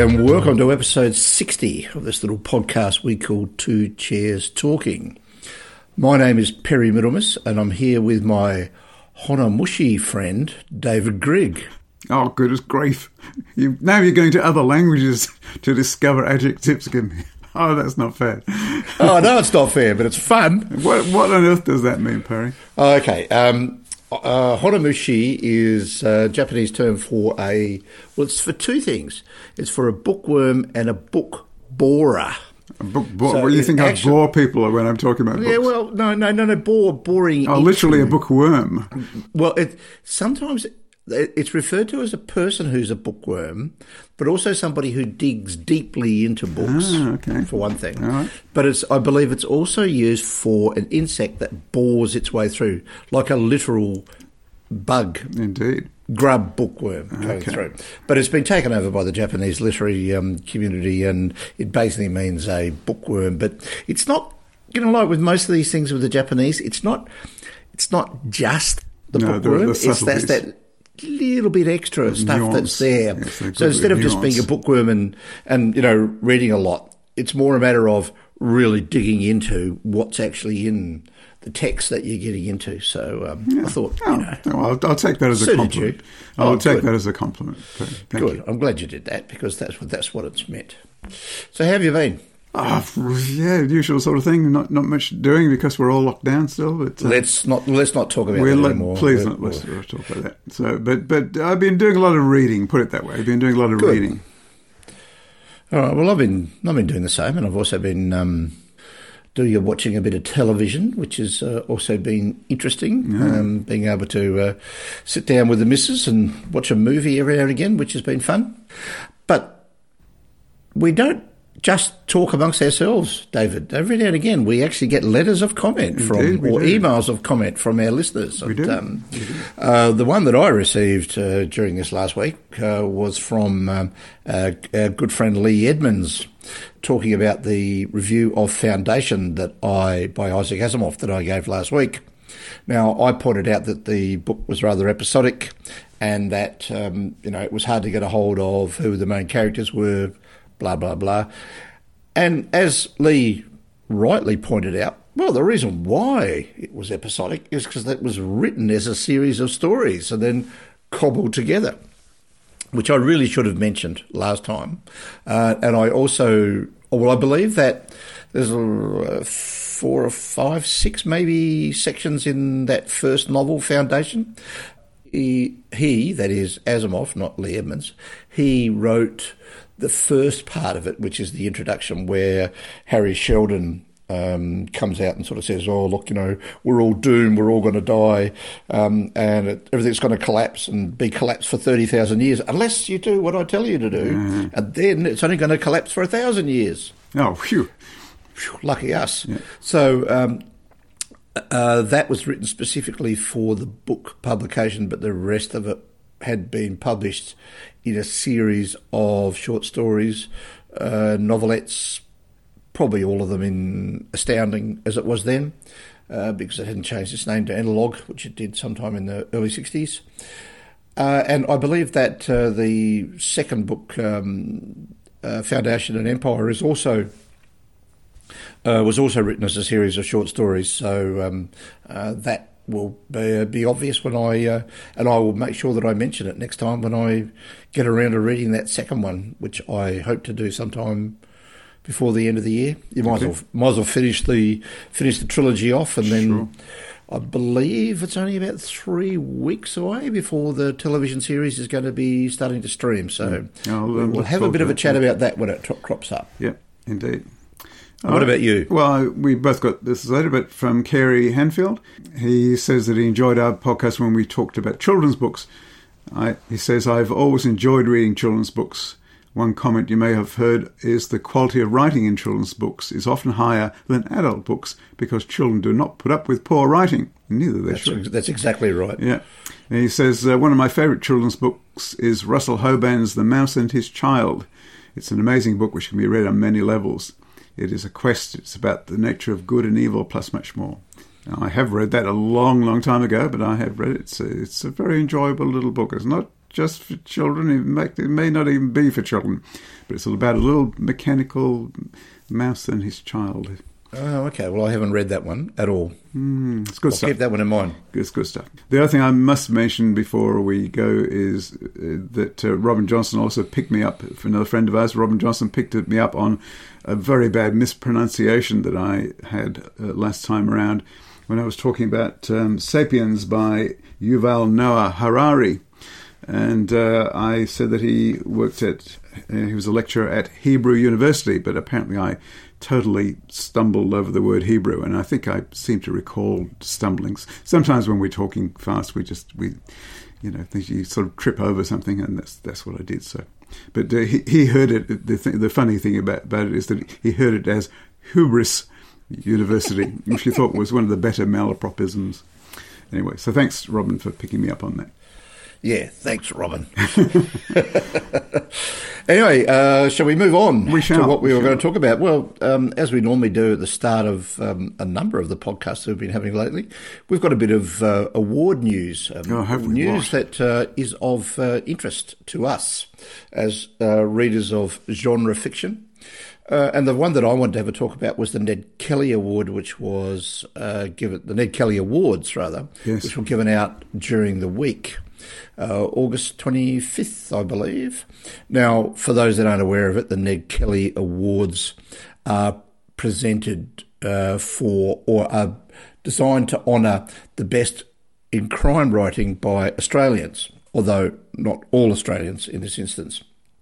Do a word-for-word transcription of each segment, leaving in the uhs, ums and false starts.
and welcome to episode sixty of this little podcast we call Two Chairs Talking. My name is Perry Middlemas, and I'm here with my Honamushi friend, David Grigg. Oh, goodness grief. You, now you're going to other languages to discover adjectives. Oh, that's not fair. Oh, no, it's not fair, but it's fun. What, what on earth does that mean, Perry? Okay, um... Uh, Honamushi is a Japanese term for a, well, it's for two things. It's for a bookworm and a book borer. A book bore? So well, you think actually, I bore people when I'm talking about books? Yeah, well, no, no, no, no, bore, boring. Oh, literally a bookworm. Well, it, sometimes it's referred to as a person who's a bookworm, but also somebody who digs deeply into books, ah, okay. for one thing. All right. But it's, I believe it's also used for an insect that bores its way through, like a literal bug. Indeed. Grub bookworm going okay. through. But it's been taken over by the Japanese literary um, community, and it basically means a bookworm. But it's not, you know, like with most of these things with the Japanese, it's not, it's not just the no, bookworm. The, the it's that's that little bit extra the stuff nuance. that's there. Yes, so instead of nuance. just being a bookworm and, and, you know, reading a lot, it's more a matter of really digging into what's actually in the text that you're getting into. So um, yeah. I thought, oh, you know. Well, I'll, I'll take that as a compliment. You. I'll Oh, take good. that as a compliment. Thank Good. you. I'm glad you did that, because that's what that's what it's meant. So how have you been? Oh, yeah, usual sort of thing. Not not much doing because we're all locked down still. But uh, let's not let's not talk about we're that let, anymore. please we're, not let's not talk about that. So, but but I've been doing a lot of reading. Put it that way. I've been doing a lot of Good. reading. All right. Well, I've been I've been doing the same, and I've also been um, doing and watching a bit of television, which has uh, also been interesting. Yeah. Um, being able to uh, sit down with the missus and watch a movie every now and again, which has been fun. But we don't just talk amongst ourselves, David. Every now and again, we actually get letters of comment from, Indeed, we or do. emails of comment from our listeners. We and, do. Um, We do. Uh, the one that I received uh, during this last week uh, was from um, uh, our good friend Lee Edmonds, talking about the review of Foundation that I by Isaac Asimov that I gave last week. Now, I pointed out that the book was rather episodic, and that um, you know it was hard to get a hold of who the main characters were. Blah, blah, blah. And as Lee rightly pointed out, well, the reason why it was episodic is because it was written as a series of stories and then cobbled together, which I really should have mentioned last time. Uh, and I also, well, I believe that there's uh, four or five, six maybe sections in that first novel, Foundation. He, he that is Asimov, not Lee Edmonds, he wrote the first part of it, which is the introduction, where Harry Sheldon um, comes out and sort of says, oh, look, you know, we're all doomed, we're all going to die, um, and it, everything's going to collapse and be collapsed for thirty thousand years, unless you do what I tell you to do, mm. and then it's only going to collapse for a thousand years. Oh, phew. Phew, lucky us. Yeah. So um, uh, that was written specifically for the book publication, but the rest of it had been published in a series of short stories, uh, novelettes, probably all of them in Astounding as it was then, uh, because it hadn't changed its name to Analog, which it did sometime in the early sixties. Uh, and I believe that uh, the second book, um, uh, Foundation and Empire, is also uh, was also written as a series of short stories. So um, uh, that will be, uh, be obvious when I, uh, and I will make sure that I mention it next time when I get around to reading that second one, which I hope to do sometime before the end of the year. You might Okay. as well might as well finish the finish the trilogy off, and then Sure. I believe it's only about three weeks away before the television series is going to be starting to stream. So Yeah, I'll, um, we'll look have a forward bit to of a that, chat yeah. about that when it tro- crops up. Yeah, indeed. What about you? Well, we both got this later, but from Kerry Hanfield. He says that he enjoyed our podcast when we talked about children's books. I, he says, I've always enjoyed reading children's books. One comment you may have heard is the quality of writing in children's books is often higher than adult books because children do not put up with poor writing. Neither they That's, should. that's exactly right. Yeah. And he says, uh, one of my favourite children's books is Russell Hoban's The Mouse and His Child. It's an amazing book which can be read on many levels. It is a quest. It's about the nature of good and evil, plus much more. Now, I have read that a long, long time ago, but I have read it. It's a, it's a very enjoyable little book. It's not just for children. It may, it may not even be for children, but it's all about a little mechanical mouse and his child. Oh, okay. Well, I haven't read that one at all. Mm, it's good I'll stuff. keep that one in mind. It's good stuff. The other thing I must mention before we go is uh, that uh, Robin Johnson also picked me up, for another friend of ours, Robin Johnson picked me up on a very bad mispronunciation that I had uh, last time around when I was talking about um, Sapiens by Yuval Noah Harari. And uh, I said that he worked at, uh, he was a lecturer at Hebrew University, but apparently I totally stumbled over the word Hebrew, and I think I seem to recall stumblings. Sometimes when we're talking fast, we just, we, you know, think you sort of trip over something, and that's that's what I did. So, but uh, he, he heard it, the, th- the funny thing about, about it is that he heard it as Hubris University, which he thought was one of the better malapropisms. Anyway, so thanks, Robin, for picking me up on that. Yeah, thanks, Robin. Anyway, uh, shall we move on we shall, to what we, we were shall. going to talk about? Well, um, as we normally do at the start of um, a number of the podcasts that we've been having lately, we've got a bit of uh, award news. Um, oh, have we? News What? that uh, is of uh, interest to us as uh, readers of genre fiction. Uh, and the one that I wanted to have a talk about was the Ned Kelly Award, which was uh, given, the Ned Kelly Awards, rather, yes. which were given out during the week. Uh, August twenty-fifth, I believe. Now, for those that aren't aware of it, the Ned Kelly Awards are presented uh, for or are designed to honour the best in crime writing by Australians, although not all Australians in this instance.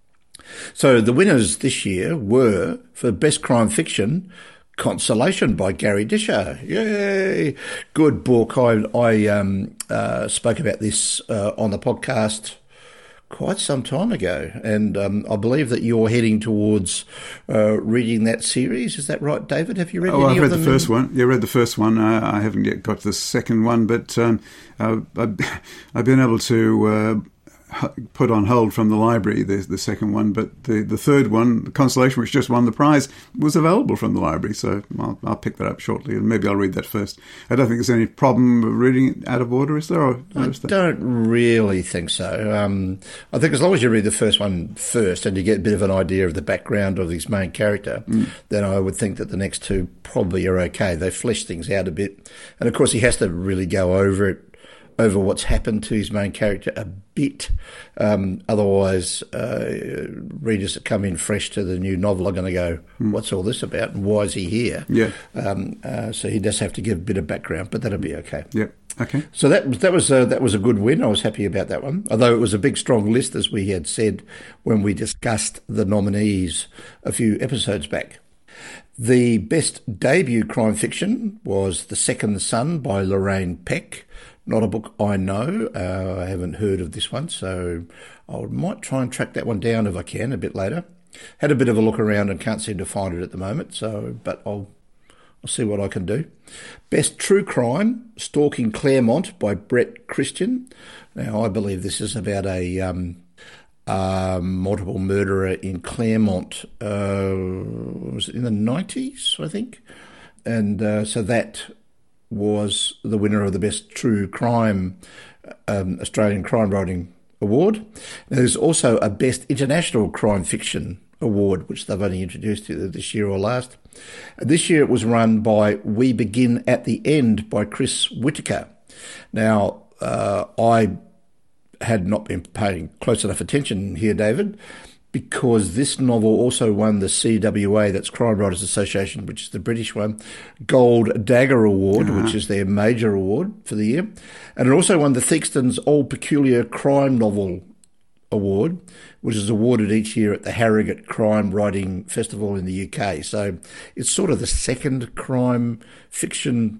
So the winners this year were, for Best Crime Fiction, Consolation by Gary Disher. Yay! Good book. I, I um, uh, spoke about this uh, on the podcast quite some time ago, and um, I believe that you're heading towards uh, reading that series. Is that right, David? Have you read oh, any I've of read them? the first one. Yeah, read the first one. Uh, I haven't yet got to the second one, but um, uh, I've, I've been able to uh, put on hold from the library the, the second one, but the, the third one, Consolation, which just won the prize, was available from the library, so I'll, I'll pick that up shortly, and maybe I'll read that first. I don't think there's any problem reading it out of order, is there? Or, I don't really think so. Um, I think as long as you read the first one first and you get a bit of an idea of the background of this main character, mm. then I would think that the next two probably are okay. They flesh things out a bit. And, of course, he has to really go over it, over what's happened to his main character a bit. Um, otherwise, uh, readers that come in fresh to the new novel are going to go, what's all this about and why is he here? Yeah. Um, uh, so he does have to give a bit of background, but that'll be okay. Yep. Okay. So that was that was a, that was a good win. I was happy about that one, although it was a big, strong list, as we had said when we discussed the nominees a few episodes back. The best debut crime fiction was The Second Son by Lorraine Peck. Not a book I know. Uh, I haven't heard of this one, so I might try and track that one down if I can a bit later. Had a bit of a look around and can't seem to find it at the moment, so but I'll I'll see what I can do. Best true crime, Stalking Claremont by Brett Christian. Now, I believe this is about a um, uh, multiple murderer in Claremont. Uh, was it in the nineties, I think? And uh, so that was the winner of the Best True Crime um, Australian Crime Writing Award. There's also a Best International Crime Fiction Award, which they've only introduced either this year or last. This year it was run by We Begin at the End by Chris Whitaker. Now, uh, I had not been paying close enough attention here, David, because this novel also won the C W A, that's Crime Writers Association, which is the British one, Gold Dagger Award, uh-huh. which is their major award for the year. And it also won the Theakston's Old Peculier Crime Novel Award, which is awarded each year at the Harrogate Crime Writing Festival in the U K. So it's sort of the second crime fiction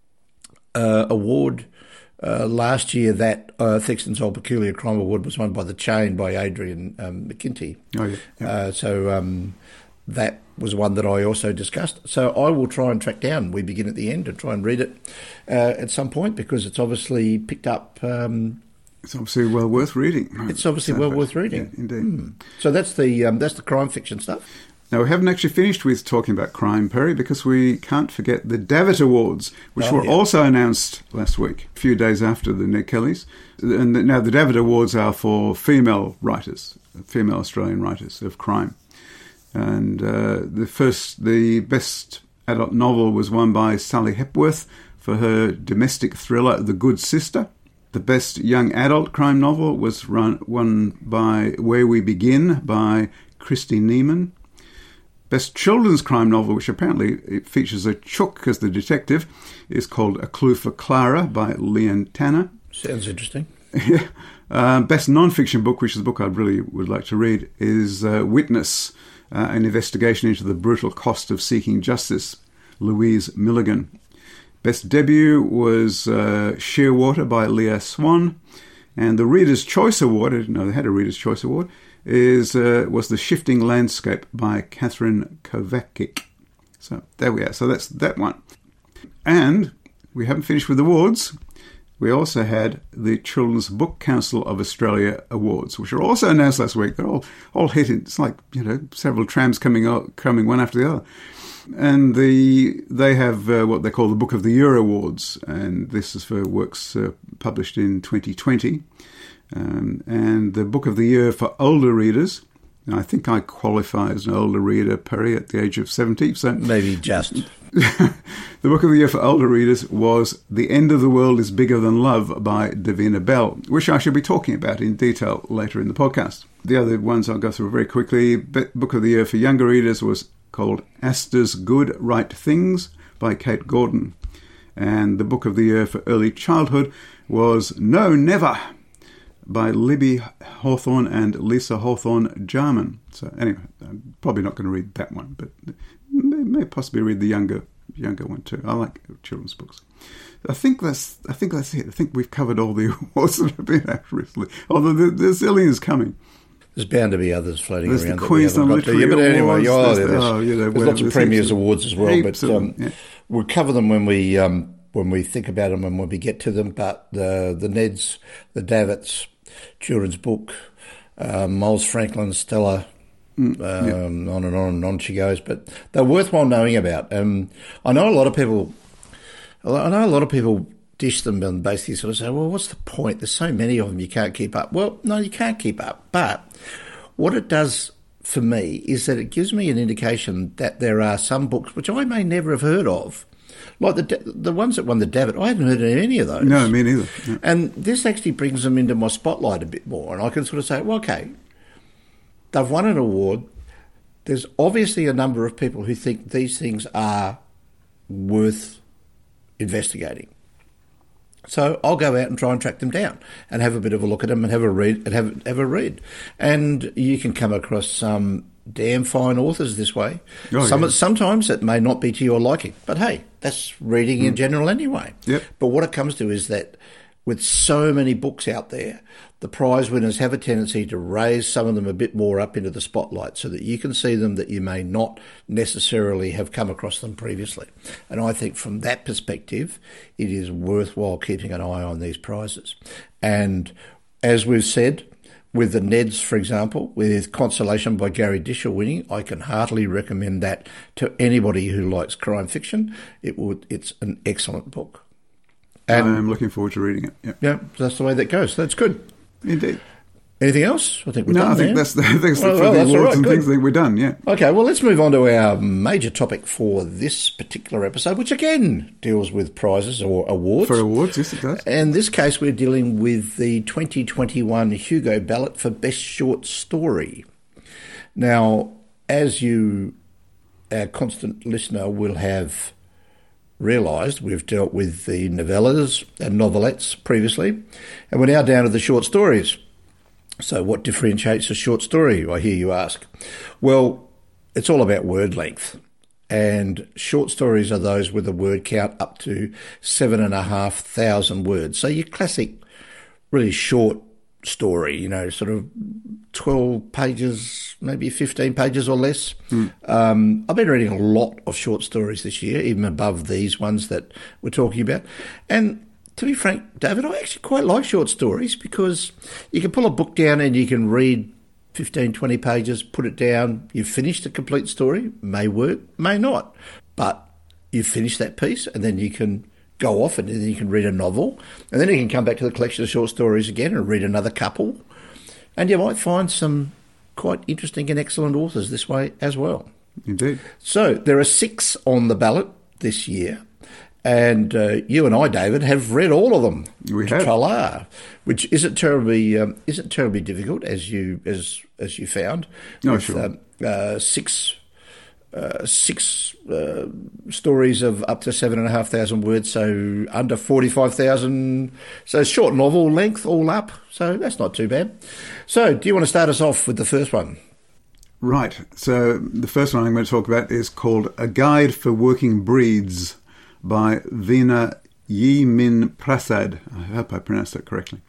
uh, award. Uh, last year, that uh, Theakston's Old Peculier Crime Award was won by The Chain by Adrian um, McKinty. Oh, yeah. yeah. Uh, so um, that was one that I also discussed. So I will try and track down We Begin at the End and try and read it uh, at some point, because it's obviously picked up... Um, It's obviously well worth reading. It's obviously so, well worth reading. Yeah, indeed. Mm. So that's the um, that's the crime fiction stuff. Now, we haven't actually finished with talking about crime, Perry, because we can't forget the Davitt Awards, which oh, were yeah. also announced last week, a few days after the Ned Kellys. And now the Davitt Awards are for female writers, female Australian writers of crime. And uh, the first, the best adult novel was won by Sally Hepworth for her domestic thriller, The Good Sister. The best young adult crime novel was run, won by Where We Begin by Christy Neiman. Best children's crime novel, which apparently it features a chook as the detective, is called A Clue for Clara by Leanne Tanner. Sounds interesting. Yeah. Uh, best non-fiction book, which is a book I really would like to read, is uh, Witness, uh, an investigation into the brutal cost of seeking justice, Louise Milligan. Best debut was uh, Shearwater by Leah Swan. And the Reader's Choice Award, I didn't know they had a Reader's Choice Award, is uh, was The Shifting Landscape by Catherine Kovacic. So there we are. So that's that one. And we haven't finished with awards. We also had the Children's Book Council of Australia Awards, which were also announced last week. They're all all hit. It's like, you know, several trams coming out, coming one after the other. And the they have uh, what they call the Book of the Year Awards, and this is for works uh, published in twenty twenty. Um, and the Book of the Year for older readers. I think I qualify as an older reader, Perry, at the age of seventy. So maybe just. The Book of the Year for older readers was The End of the World is Bigger Than Love by Davina Bell, which I shall be talking about in detail later in the podcast. The other ones I'll go through very quickly. Book of the Year for younger readers was called Asta's Good Right Things by Kate Gordon. And the Book of the Year for early childhood was No Never by Libby Hawthorne and Lisa Hawthorne Jarman. So anyway, I'm probably not going to read that one, but may, may possibly read the younger younger one too. I like children's books. I think that's I think that's it. I think we've covered all the awards that have been out recently. Although there, there's zillions coming. There's bound to be others floating there's around. The Queensland Literary But anyway, Awards, oh, there's, there's, oh, you know, there's lots of premiers awards as well. But um, yeah. we'll cover them when we um, when we think about them and when we get to them. But the the Neds, the Davitts, children's book, uh, Miles Franklin, Stella, mm, um, yeah. on and on and on she goes. But they're worthwhile knowing about. Um, I know a lot of people. I know a lot of people dish them and basically sort of say, "Well, what's the point? There's so many of them, you can't keep up." Well, no, you can't keep up. But what it does for me is that it gives me an indication that there are some books which I may never have heard of. Like the the ones that won the Davitt, I hadn't heard of any of those. No, me neither. No. And this actually brings them into my spotlight a bit more. And I can sort of say, well, okay, they've won an award. There's obviously a number of people who think these things are worth investigating. So I'll go out and try and track them down and have a bit of a look at them and have a read and have have a read. And you can come across some damn fine authors this way. Oh, some yeah. Sometimes it may not be to your liking, but hey, that's reading mm. in general anyway. Yep. But what it comes to is that with so many books out there, the prize winners have a tendency to raise some of them a bit more up into the spotlight so that you can see them that you may not necessarily have come across them previously. And I think from that perspective, it is worthwhile keeping an eye on these prizes. And as we've said, with the Neds, for example, with Consolation by Gary Disher winning, I can heartily recommend that to anybody who likes crime fiction. It would, it's an excellent book. And I'm looking forward to reading it. Yep. Yeah, that's the way that goes. That's good. Indeed. Anything else? I think we're no, done I think there. that's the, that's well, the, well, for the that's awards right, and good. things. I think we're done, yeah. Okay, well, let's move on to our major topic for this particular episode, which again deals with prizes or awards. For awards, yes, it does. In this case, we're dealing with the twenty twenty-one Hugo ballot for Best Short Story. Now, as you, our constant listener, will have realised, we've dealt with the novellas and novelettes previously, and we're now down to the short stories. So what differentiates a short story, I hear you ask? Well, it's all about word length. And short stories are those with a word count up to seven and a half thousand words. So your classic, really short story, you know, sort of twelve pages, maybe fifteen pages or less. Mm. Um, I've been reading a lot of short stories this year, even above these ones that we're talking about. And to be frank, David, I actually quite like short stories because you can pull a book down and you can read fifteen, twenty pages, put it down, you've finished a complete story, may work, may not, but you've finished that piece, and then you can go off and then you can read a novel, and then you can come back to the collection of short stories again and read another couple, and you might find some quite interesting and excellent authors this way as well. Indeed. So there are six on the ballot this year, and uh, you and I, David, have read all of them. We have. Tra-la, which isn't terribly um, isn't terribly difficult, as you as as you found. No, with, sure. Um, uh, six. Uh, six uh, stories of up to seven and a half thousand words, so under forty-five thousand. So short novel length all up. So that's not too bad. So do you want to start us off with the first one? Right. So the first one I'm going to talk about is called A Guide for Working Breeds by Veena Yi Min Prasad. I hope I pronounced that correctly.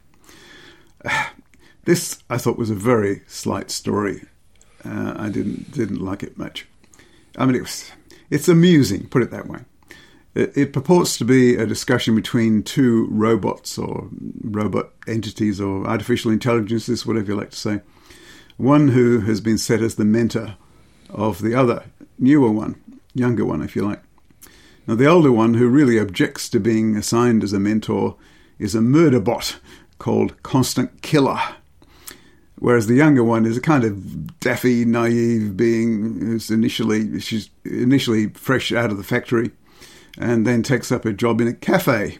This I thought was a very slight story. Uh, I didn't didn't like it much. I mean, it was, it's amusing, put it that way. It, it purports to be a discussion between two robots or robot entities or artificial intelligences, whatever you like to say. One who has been set as the mentor of the other, newer one, younger one, if you like. Now, the older one, who really objects to being assigned as a mentor, is a murder bot called Constant Killer. Whereas the younger one is a kind of daffy, naive being who's initially she's initially fresh out of the factory, and then takes up a job in a cafe.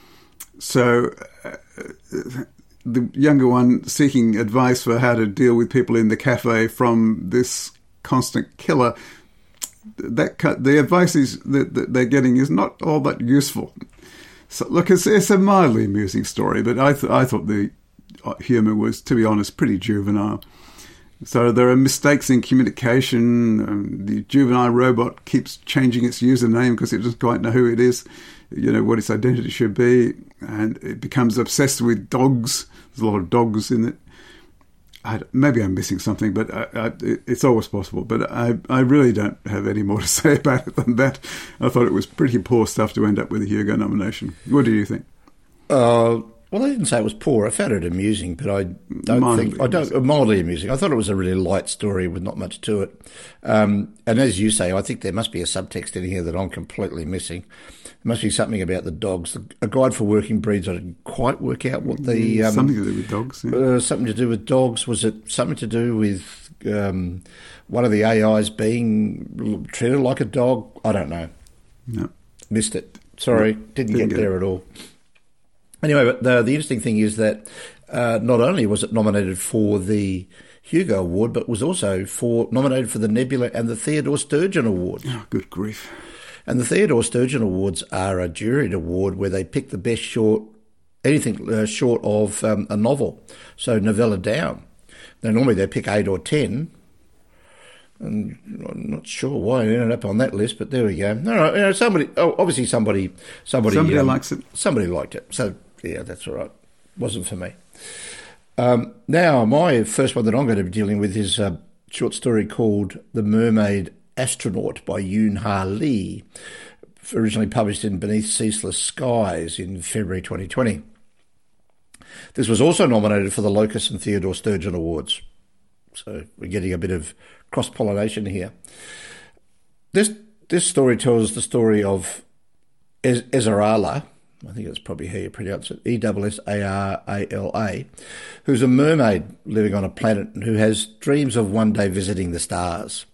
So uh, the younger one seeking advice for how to deal with people in the cafe from this Constant Killer. That the advice is that, that they're getting is not all that useful. So look, it's, it's a mildly amusing story, but I th- I thought the humour was, to be honest, pretty juvenile. So there are mistakes in communication. Um, the juvenile robot keeps changing its username because it doesn't quite know who it is, you know, what its identity should be, and it becomes obsessed with dogs. There's a lot of dogs in it. I, maybe I'm missing something, but I, I, it's always possible. But I, I really don't have any more to say about it than that. I thought it was pretty poor stuff to end up with a Hugo nomination. What do you think? Uh, well, I didn't say it was poor. I found it amusing, but I don't mildly think I don't uh, mildly amusing. I thought it was a really light story with not much to it. Um, and as you say, I think there must be a subtext in here that I'm completely missing. There must be something about the dogs. A Guide for Working Breeds. I didn't quite work out what the um, something to do with dogs. Yeah. Uh, something to do with dogs. Was it something to do with um, one of the A Is being treated like a dog? I don't know. No, missed it. Sorry, no, didn't, didn't get, get there it. at all. Anyway, but the, the interesting thing is that uh, not only was it nominated for the Hugo Award, but was also for nominated for the Nebula and the Theodore Sturgeon Awards. Oh, good grief. And the Theodore Sturgeon Awards are a juried award where they pick the best short, anything uh, short of um, a novel, so novella down. Now, normally they pick eight or ten, and I'm not sure why it ended up on that list, but there we go. No, no, you know, somebody, oh, obviously somebody, somebody, Somebody um, likes it. Somebody liked it, so yeah, that's all right. Wasn't for me. Um, now, my first one that I'm going to be dealing with is a short story called "The Mermaid Astronaut" by Yoon Ha Lee, originally published in Beneath Ceaseless Skies in February twenty twenty. This was also nominated for the Locus and Theodore Sturgeon Awards. So we're getting a bit of cross-pollination here. This this story tells the story of Ez- Ezarala, I think that's probably how you pronounce it, E S S A R A L A, who's a mermaid living on a planet and who has dreams of one day visiting the stars.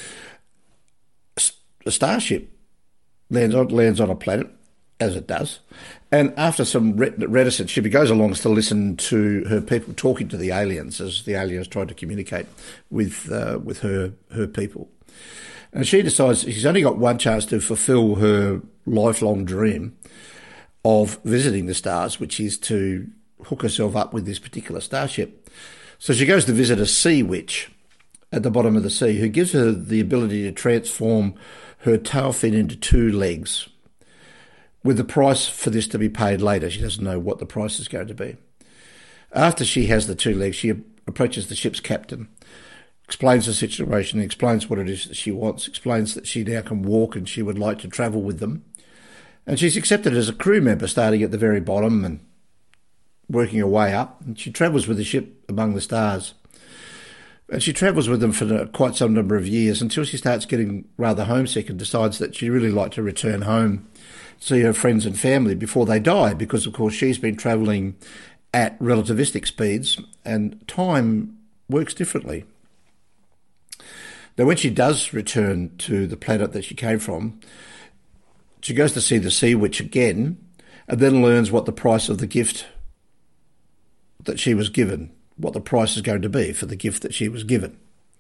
A starship lands on, lands on a planet, as it does, and after some reticence, she goes along to listen to her people talking to the aliens as the aliens try to communicate with uh, with her her people. And she decides she's only got one chance to fulfill her lifelong dream of visiting the stars, which is to hook herself up with this particular starship. So she goes to visit a sea witch at the bottom of the sea who gives her the ability to transform her tail fin into two legs, with the price for this to be paid later. She doesn't know what the price is going to be. After she has the two legs, she approaches the ship's captain, explains the situation, explains what it is that she wants, explains that she now can walk and she would like to travel with them. And she's accepted as a crew member, starting at the very bottom and working her way up. And she travels with the ship among the stars. And she travels with them for quite some number of years until she starts getting rather homesick and decides that she'd really like to return home, see her friends and family before they die, because, of course, she's been travelling at relativistic speeds and time works differently. Now, when she does return to the planet that she came from, she goes to see the Sea Witch again and then learns what the price of the gift that she was given, what the price is going to be for the gift that she was given.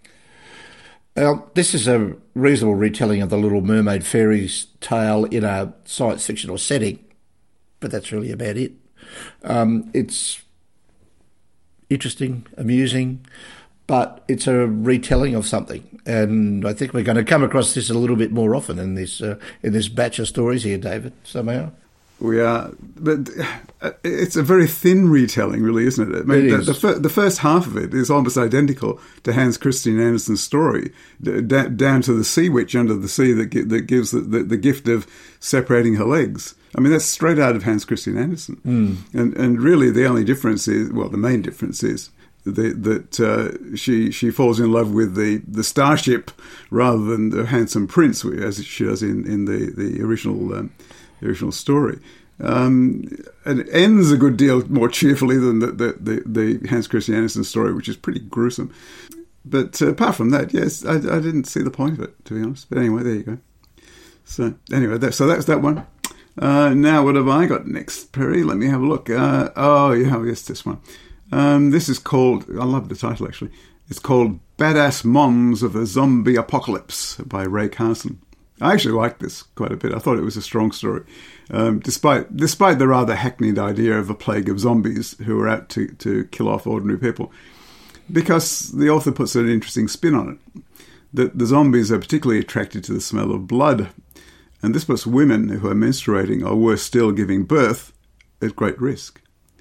Now, this is a reasonable retelling of the Little Mermaid fairy's tale in a science fictional setting, but that's really about it. Um, it's interesting, amusing, but it's a retelling of something, and I think we're going to come across this a little bit more often in this uh, in this batch of stories here, David, somehow. We are, but it's a very thin retelling, really, isn't it? I mean, it the, is. The, fir- the first half of it is almost identical to Hans Christian Andersen's story, d- d- down to the sea witch under the sea that, gi- that gives the, the, the gift of separating her legs. I mean, that's straight out of Hans Christian Andersen. Mm. And and really the only difference is, well, the main difference is the, that uh, she she falls in love with the, the starship rather than the handsome prince, as she does in, in the, the original um, the original story. Um, and it ends a good deal more cheerfully than the, the, the, the Hans Christian Andersen story, which is pretty gruesome. But uh, apart from that, yes, I, I didn't see the point of it, to be honest. But anyway, there you go. So anyway, that, so that's that one. Uh, now, what have I got next, Perry? Let me have a look. Uh, oh, yeah, yes, this one. Um, this is called, I love the title, actually. It's called Badass Moms of a Zombie Apocalypse by Ray Carson. I actually liked this quite a bit. I thought it was a strong story, um, despite despite the rather hackneyed idea of a plague of zombies who are out to, to kill off ordinary people, because the author puts an interesting spin on it. That the zombies are particularly attracted to the smell of blood, and this puts women who are menstruating, or worse still, giving birth, at great risk.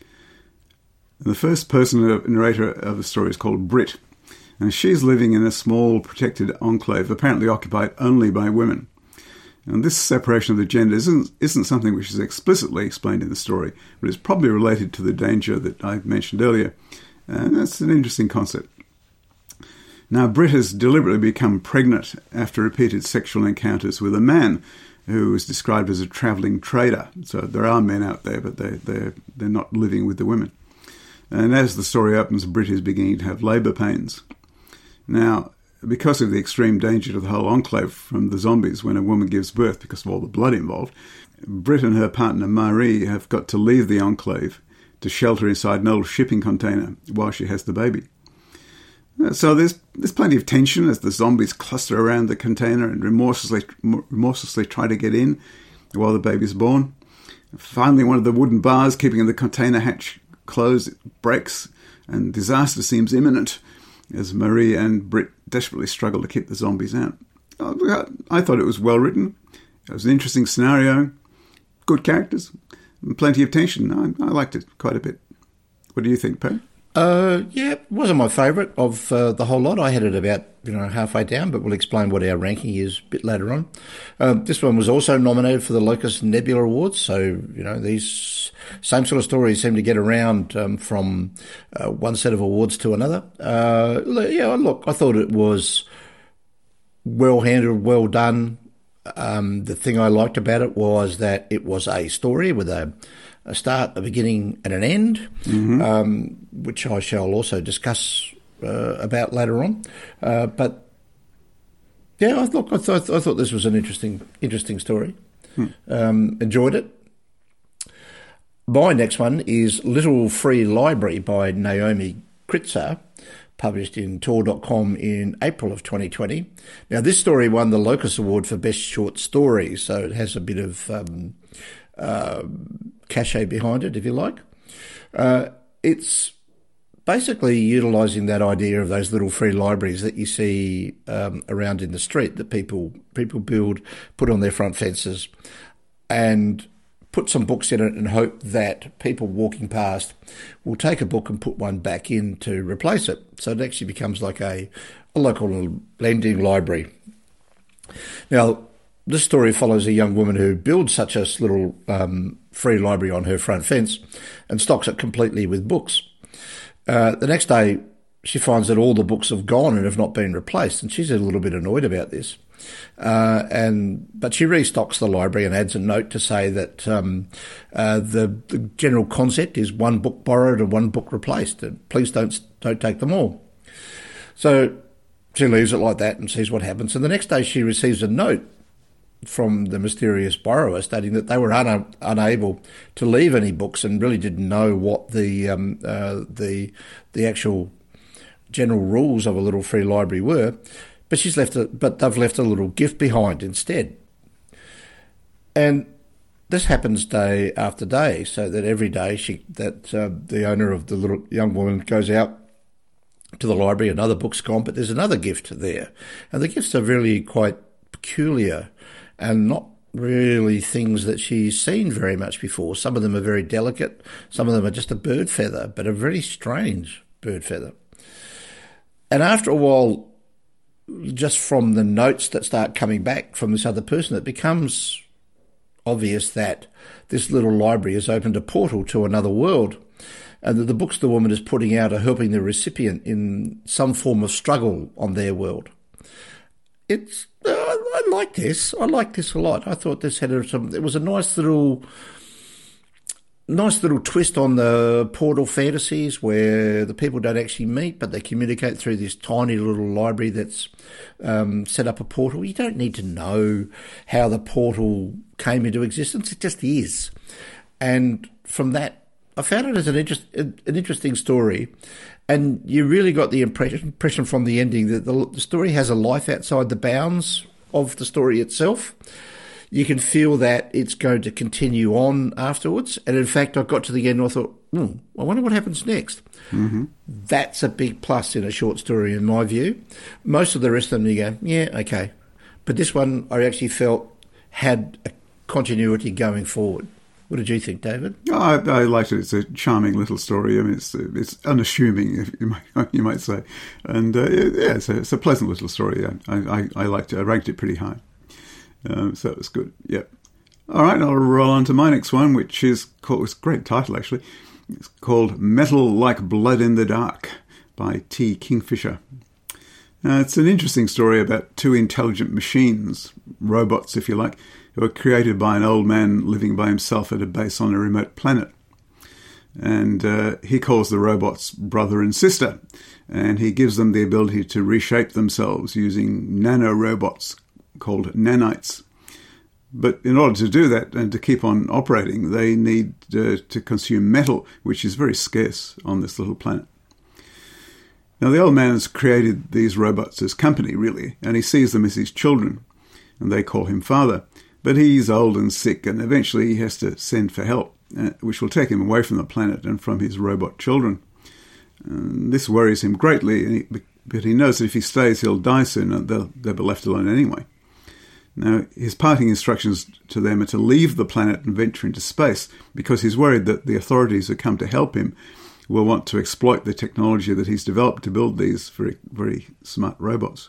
And the first person narrator of the story is called Britt, and she's living in a small protected enclave, apparently occupied only by women. And this separation of the gender isn't, isn't something which is explicitly explained in the story, but it's probably related to the danger that I mentioned earlier. And that's an interesting concept. Now, Britt has deliberately become pregnant after repeated sexual encounters with a man who is described as a travelling trader. So there are men out there, but they, they're, they're not living with the women. And as the story opens, Britt is beginning to have labour pains. Now, because of the extreme danger to the whole enclave from the zombies when a woman gives birth, because of all the blood involved, Britt and her partner Marie have got to leave the enclave to shelter inside an old shipping container while she has the baby. So there's there's plenty of tension as the zombies cluster around the container and remorselessly, remorselessly try to get in while the baby's born. Finally, one of the wooden bars keeping the container hatch closed breaks, and disaster seems imminent as Marie and Britt desperately struggle to keep the zombies out. I thought it was well written. It was an interesting scenario, good characters, and plenty of tension. I, I liked it quite a bit. What do you think, Pat? Uh, yeah, it wasn't my favourite of uh, the whole lot. I had it about, you know, halfway down, but we'll explain what our ranking is a bit later on. Uh, this one was also nominated for the Locust Nebula Awards, so, you know, these same sort of stories seem to get around um, from uh, one set of awards to another. Uh, yeah, look, I thought it was well handled, well done. Um, the thing I liked about it was that it was a story with a a start, a beginning, and an end, mm-hmm. um, which I shall also discuss uh, about later on. Uh, but yeah, I thought I thought I thought this was an interesting interesting story. Hmm. Um, enjoyed it. My next one is Little Free Library by Naomi Kritzer, published in Tor dot com in April of twenty twenty. Now, this story won the Locus Award for Best Short Story, so it has a bit of um, uh, cachet behind it, if you like. Uh, it's basically utilising that idea of those little free libraries that you see um, around in the street that people people build, put on their front fences, and put some books in it and hope that people walking past will take a book and put one back in to replace it. So it actually becomes like a, a local lending library. Now, this story follows a young woman who builds such a little um, free library on her front fence and stocks it completely with books. Uh, the next day, she finds that all the books have gone and have not been replaced, and she's a little bit annoyed about this. Uh, and but she restocks the library and adds a note to say that um, uh, the, the general concept is one book borrowed and one book replaced, and please don't don't take them all. So she leaves it like that and sees what happens. And the next day she receives a note from the mysterious borrower stating that they were un- unable to leave any books and really didn't know what the um, uh, the the actual general rules of a little free library were. But she's left a, but they've left a little gift behind instead. And this happens day after day, so that every day she that uh, the owner of the little young woman goes out to the library, another book's gone, but there's another gift there. And the gifts are really quite peculiar and not really things that she's seen very much before. Some of them are very delicate, some of them are just a bird feather, but a very strange bird feather. And after a while, just from the notes that start coming back from this other person, it becomes obvious that this little library has opened a portal to another world, and that the books the woman is putting out are helping the recipient in some form of struggle on their world. It's uh, I like this. I like this a lot. I thought this had some. It was a nice little. Nice little twist on the portal fantasies where the people don't actually meet, but they communicate through this tiny little library that's um, set up a portal. You don't need to know how the portal came into existence. It just is. And from that, I found it as an, interest, an interesting story. And you really got the impression, impression from the ending that the, the story has a life outside the bounds of the story itself. You can feel that it's going to continue on afterwards. And in fact, I got to the end and I thought, hmm, I wonder what happens next. Mm-hmm. That's a big plus in a short story, in my view. Most of the rest of them, you go, yeah, okay. But this one, I actually felt had a continuity going forward. What did you think, David? Oh, I, I liked it. It's a charming little story. I mean, it's it's unassuming, if you might, you might say. And, uh, yeah, it's a, it's a pleasant little story. Yeah. I, I, I liked it. I ranked it pretty high. Um, so it was good. Yep. All right, I'll roll on to my next one, which is called, it's a great title actually. It's called Metal Like Blood in the Dark by T. Kingfisher. Now, it's an interesting story about two intelligent machines, robots if you like, who were created by an old man living by himself at a base on a remote planet. And uh, he calls the robots brother and sister, and he gives them the ability to reshape themselves using nano-robots called nanites. But in order to do that and to keep on operating, they need uh, to consume metal, which is very scarce on this little planet. Now, the old man has created these robots as company, really, and he sees them as his children, and they call him father. But he's old and sick, and eventually he has to send for help, uh, which will take him away from the planet and from his robot children. And this worries him greatly, and he, but he knows that if he stays, he'll die soon, and they'll, they'll be left alone anyway. Now, his parting instructions to them are to leave the planet and venture into space, because he's worried that the authorities who come to help him will want to exploit the technology that he's developed to build these very, very smart robots.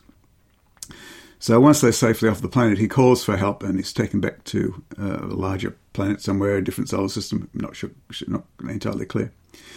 So once they're safely off the planet, he calls for help and is taken back to uh, a larger planet somewhere, a different solar system. I'm not sure, not entirely clear.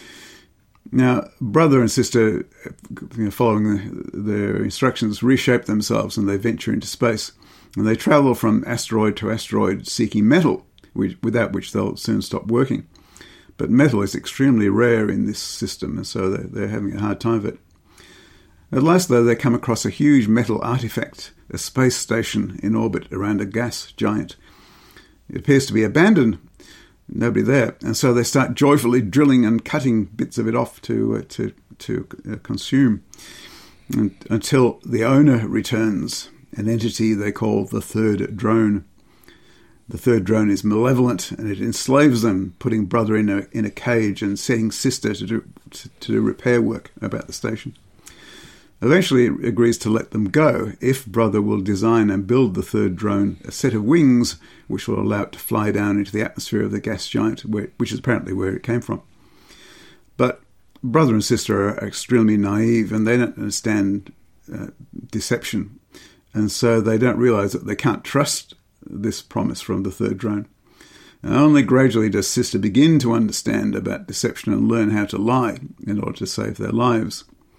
Now, brother and sister, you know, following the, their instructions, reshape themselves and they venture into space. And they travel from asteroid to asteroid seeking metal, which, without which they'll soon stop working. But metal is extremely rare in this system, and so they're, they're having a hard time of it. At last, though, they come across a huge metal artifact, a space station in orbit around a gas giant. It appears to be abandoned, nobody there, and so they start joyfully drilling and cutting bits of it off to uh, to to uh, consume, and, until the owner returns. An entity they call the third drone. The third drone is malevolent, and it enslaves them, putting brother in a in a cage and setting sister to do to, to do repair work about the station. Eventually, it agrees to let them go if brother will design and build the third drone a set of wings which will allow it to fly down into the atmosphere of the gas giant, where, which is apparently where it came from. But brother and sister are extremely naive, and they don't understand uh, deception. And so they don't realise that they can't trust this promise from the third drone. And only gradually does sister begin to understand about deception and learn how to lie in order to save their lives.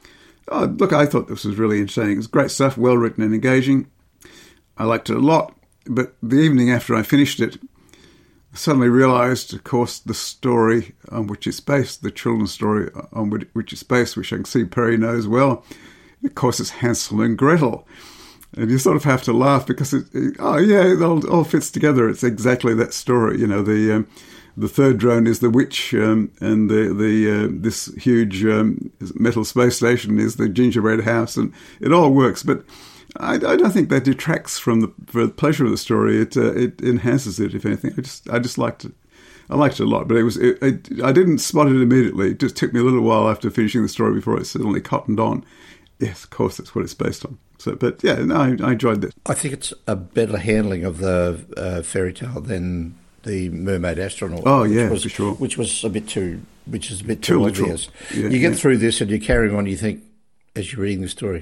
Oh, look, I thought this was really interesting. It's great stuff, well written and engaging. I liked it a lot. But the evening after I finished it, I suddenly realised, of course, the story on which it's based, the children's story on which it's based, which I can see Perry knows well, of course, it's Hansel and Gretel. And you sort of have to laugh because, it, it, oh, yeah, it all, all fits together. It's exactly that story. You know, the um, the third drone is the witch, um, and the the uh, this huge um, metal space station is the gingerbread house, and it all works. But I, I don't think that detracts from the, for the pleasure of the story. It uh, it enhances it, if anything. I just I just liked it. I liked it a lot, but it was it, it, I didn't spot it immediately. It just took me a little while after finishing the story before it suddenly cottoned on. Yes, of course, that's what it's based on. So, but yeah, no, I, I enjoyed this. I think it's a better handling of the uh, fairy tale than the Mermaid Astronaut. Oh yeah, was, for sure. Which was a bit too, which is a bit too, too obvious. Yeah, you get yeah. through this and you're carrying on. You think, as you're reading the story,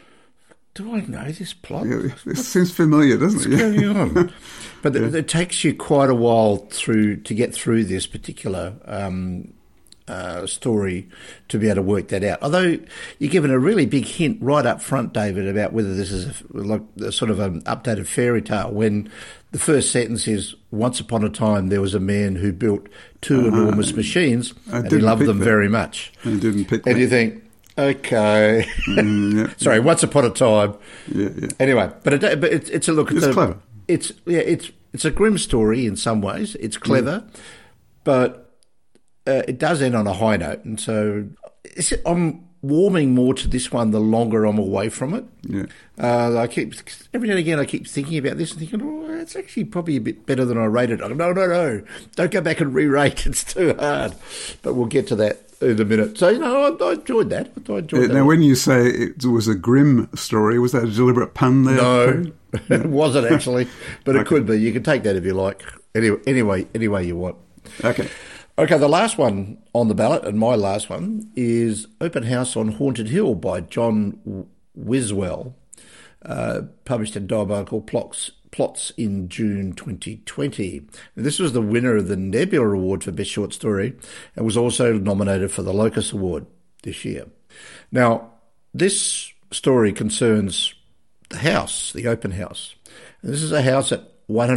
do I know this plot? Yeah, it seems familiar, doesn't What's it? going on? But yeah. it, it takes you quite a while through to get through this particular um, uh, story to be able to work that out. Although you're given a really big hint right up front, David, about whether this is a, like a sort of an updated fairy tale. When the first sentence is, "Once upon a time, there was a man who built two uh, enormous machines, and he loved them that. very much." I didn't pick. And that. you think, okay, mm, yeah, sorry, yeah. once upon a time. Yeah, yeah. Anyway, but it, but it's, it's a look. It's at the, clever. It's yeah, it's it's a grim story in some ways. It's clever, mm. but uh, it does end on a high note, and so it's, I'm warming more to this one the longer I'm away from it. Yeah, uh, I keep every now and again I keep thinking about this and thinking, oh, it's actually probably a bit better than I rated. I go, no, no, no, don't go back and re-rate. It's too hard. But we'll get to that in a minute. So, you know, I, I enjoyed that. I enjoyed uh, that. Now, when you say it was a grim story, was that a deliberate pun there? No, it wasn't actually, but it Okay. could be. You can take that if you like. Anyway, anyway, any way you want. Okay. Okay, the last one on the ballot, and my last one, is Open House on Haunted Hill by John Wiswell, uh, published in Diabolical Plots, Plots in June twenty twenty. And this was the winner of the Nebula Award for Best Short Story and was also nominated for the Locus Award this year. Now, this story concerns the house, the open house. And this is a house at one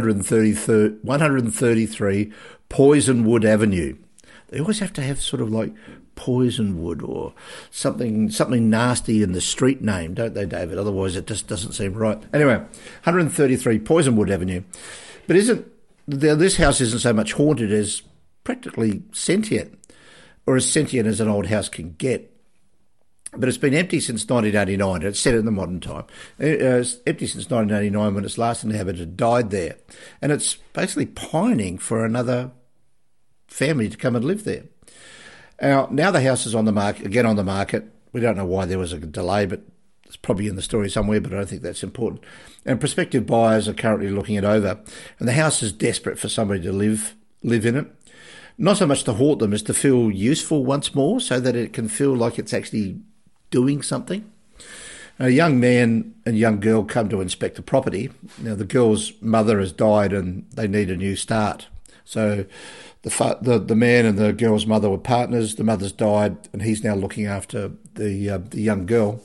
thirty-three Poisonwood Avenue. They always have to have sort of like Poisonwood or something something nasty in the street name, don't they, David? Otherwise it just doesn't seem right. Anyway, one thirty-three Poisonwood Avenue. But isn't this house isn't so much haunted as practically sentient, or as sentient as an old house can get. But it's been empty since nineteen eighty-nine. It's set in the modern time. It's empty since nineteen eighty-nine when its last inhabitant died there. And it's basically pining for another family to come and live there. Now, now the house is on the market, again on the market. We don't know why there was a delay, but it's probably in the story somewhere, but I don't think that's important. And prospective buyers are currently looking it over. And the house is desperate for somebody to live live in it. Not so much to haunt them as to feel useful once more so that it can feel like it's actually doing something. A young man and young girl come to inspect the property. Now, the girl's mother has died and they need a new start. So the fa- the, the man and the girl's mother were partners. The mother's died and he's now looking after the, uh, the young girl.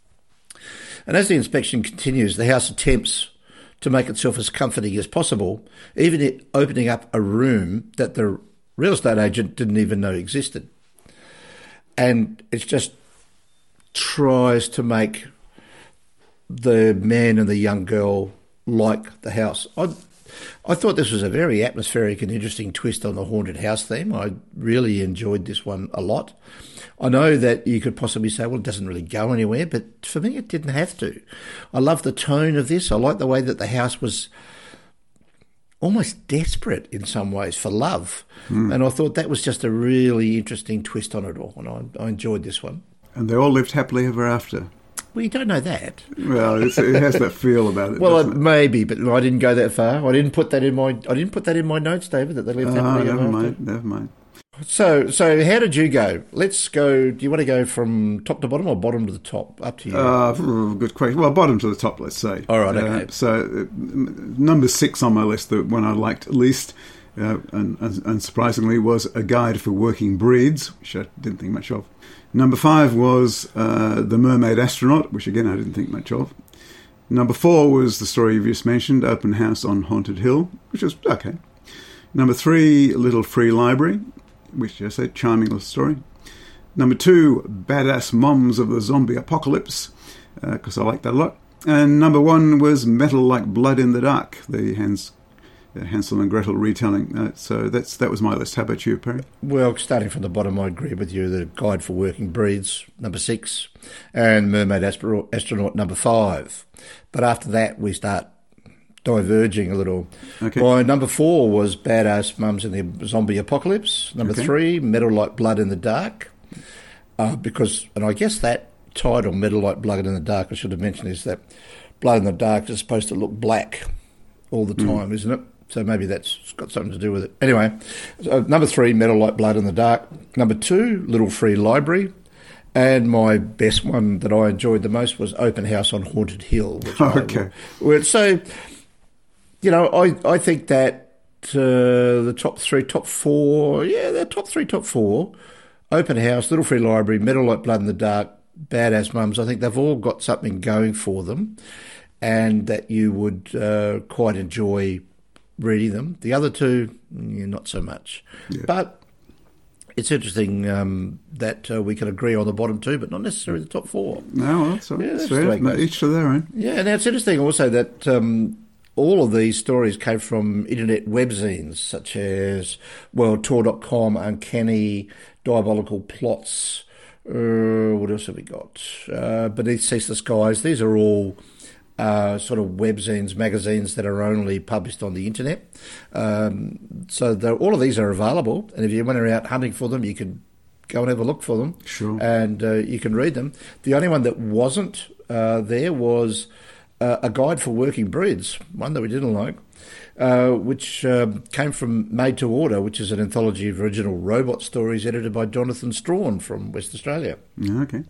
And as the inspection continues, the house attempts to make itself as comforting as possible, even it opening up a room that the real estate agent didn't even know existed. And it's just tries to make the man and the young girl like the house. I, I thought this was a very atmospheric and interesting twist on the haunted house theme. I really enjoyed this one a lot. I know that you could possibly say, well, it doesn't really go anywhere, but for me, it didn't have to. I love the tone of this. I like the way that the house was almost desperate in some ways for love. Mm. And I thought that was just a really interesting twist on it all. And I, I enjoyed this one. And they all lived happily ever after. Well, you don't know that. Well, it's, it has that feel about it. Well, it? maybe, but I didn't go that far. I didn't put that in my. I didn't put that in my notes, David. That they lived oh, happily ever never after. mind. Never mind. So, so how did you go? Let's go. Do you want to go from top to bottom or bottom to the top? Up to you. Uh, good question. Well, bottom to the top, let's say. All right. Okay. Uh, so, uh, number six on my list, the one I liked least, uh, and, and unsurprisingly, was A Guide for Working Breeds, which I didn't think much of. Number five was uh, The Mermaid Astronaut, which again I didn't think much of. Number four was the story you just mentioned, Open House on Haunted Hill, which was okay. Number three, Little Free Library, which I said, charming little story. Number two, Badass Moms of the Zombie Apocalypse, because uh, I like that a lot. And number one was Metal Like Blood in the Dark, the Hans, uh, Hansel and Gretel retelling. Uh, so that's that was my list. How about you, Perry? Well, starting from the bottom, I agree with you. The Guide for Working Breeds, number six, and Mermaid Astronaut, number five. But after that, we start diverging a little. Okay. My number four was Badass Mums in the Zombie Apocalypse. Number okay. three, Metal Like Blood in the Dark. Uh, because, and I guess that title, Metal Like Blood in the Dark, I should have mentioned, is that blood in the dark is supposed to look black all the time, mm. isn't it? So maybe that's got something to do with it. Anyway, so number three, Metal Like Blood in the Dark. Number two, Little Free Library. And my best one that I enjoyed the most was Open House on Haunted Hill. Which okay. I, so, you know, I, I think that uh, the top three, top four, yeah, the top three, top four, Open House, Little Free Library, Metal Like Blood in the Dark, Badass Mums, I think they've all got something going for them and that you would uh, quite enjoy reading them. The other two, yeah, not so much. Yeah. But it's interesting um, that uh, we can agree on the bottom two, but not necessarily the top four. No, well, that's, yeah, that's fair. Each to their own. Yeah, now it's interesting also that um, all of these stories came from internet webzines such as World Tour dot com, Uncanny, Diabolical Plots. Uh, what else have we got? Uh, Beneath Ceaseless Skies. These are all uh, sort of webzines, magazines that are only published on the internet. Um, so all of these are available, and if you went out hunting for them, you can go and have a look for them. Sure. And uh, you can read them. The only one that wasn't uh, there was uh, A Guide for Working Breeds, one that we didn't like. Uh, which um, came from Made to Order, which is an anthology of original robot stories edited by Jonathan Strawn from West Australia. Okay.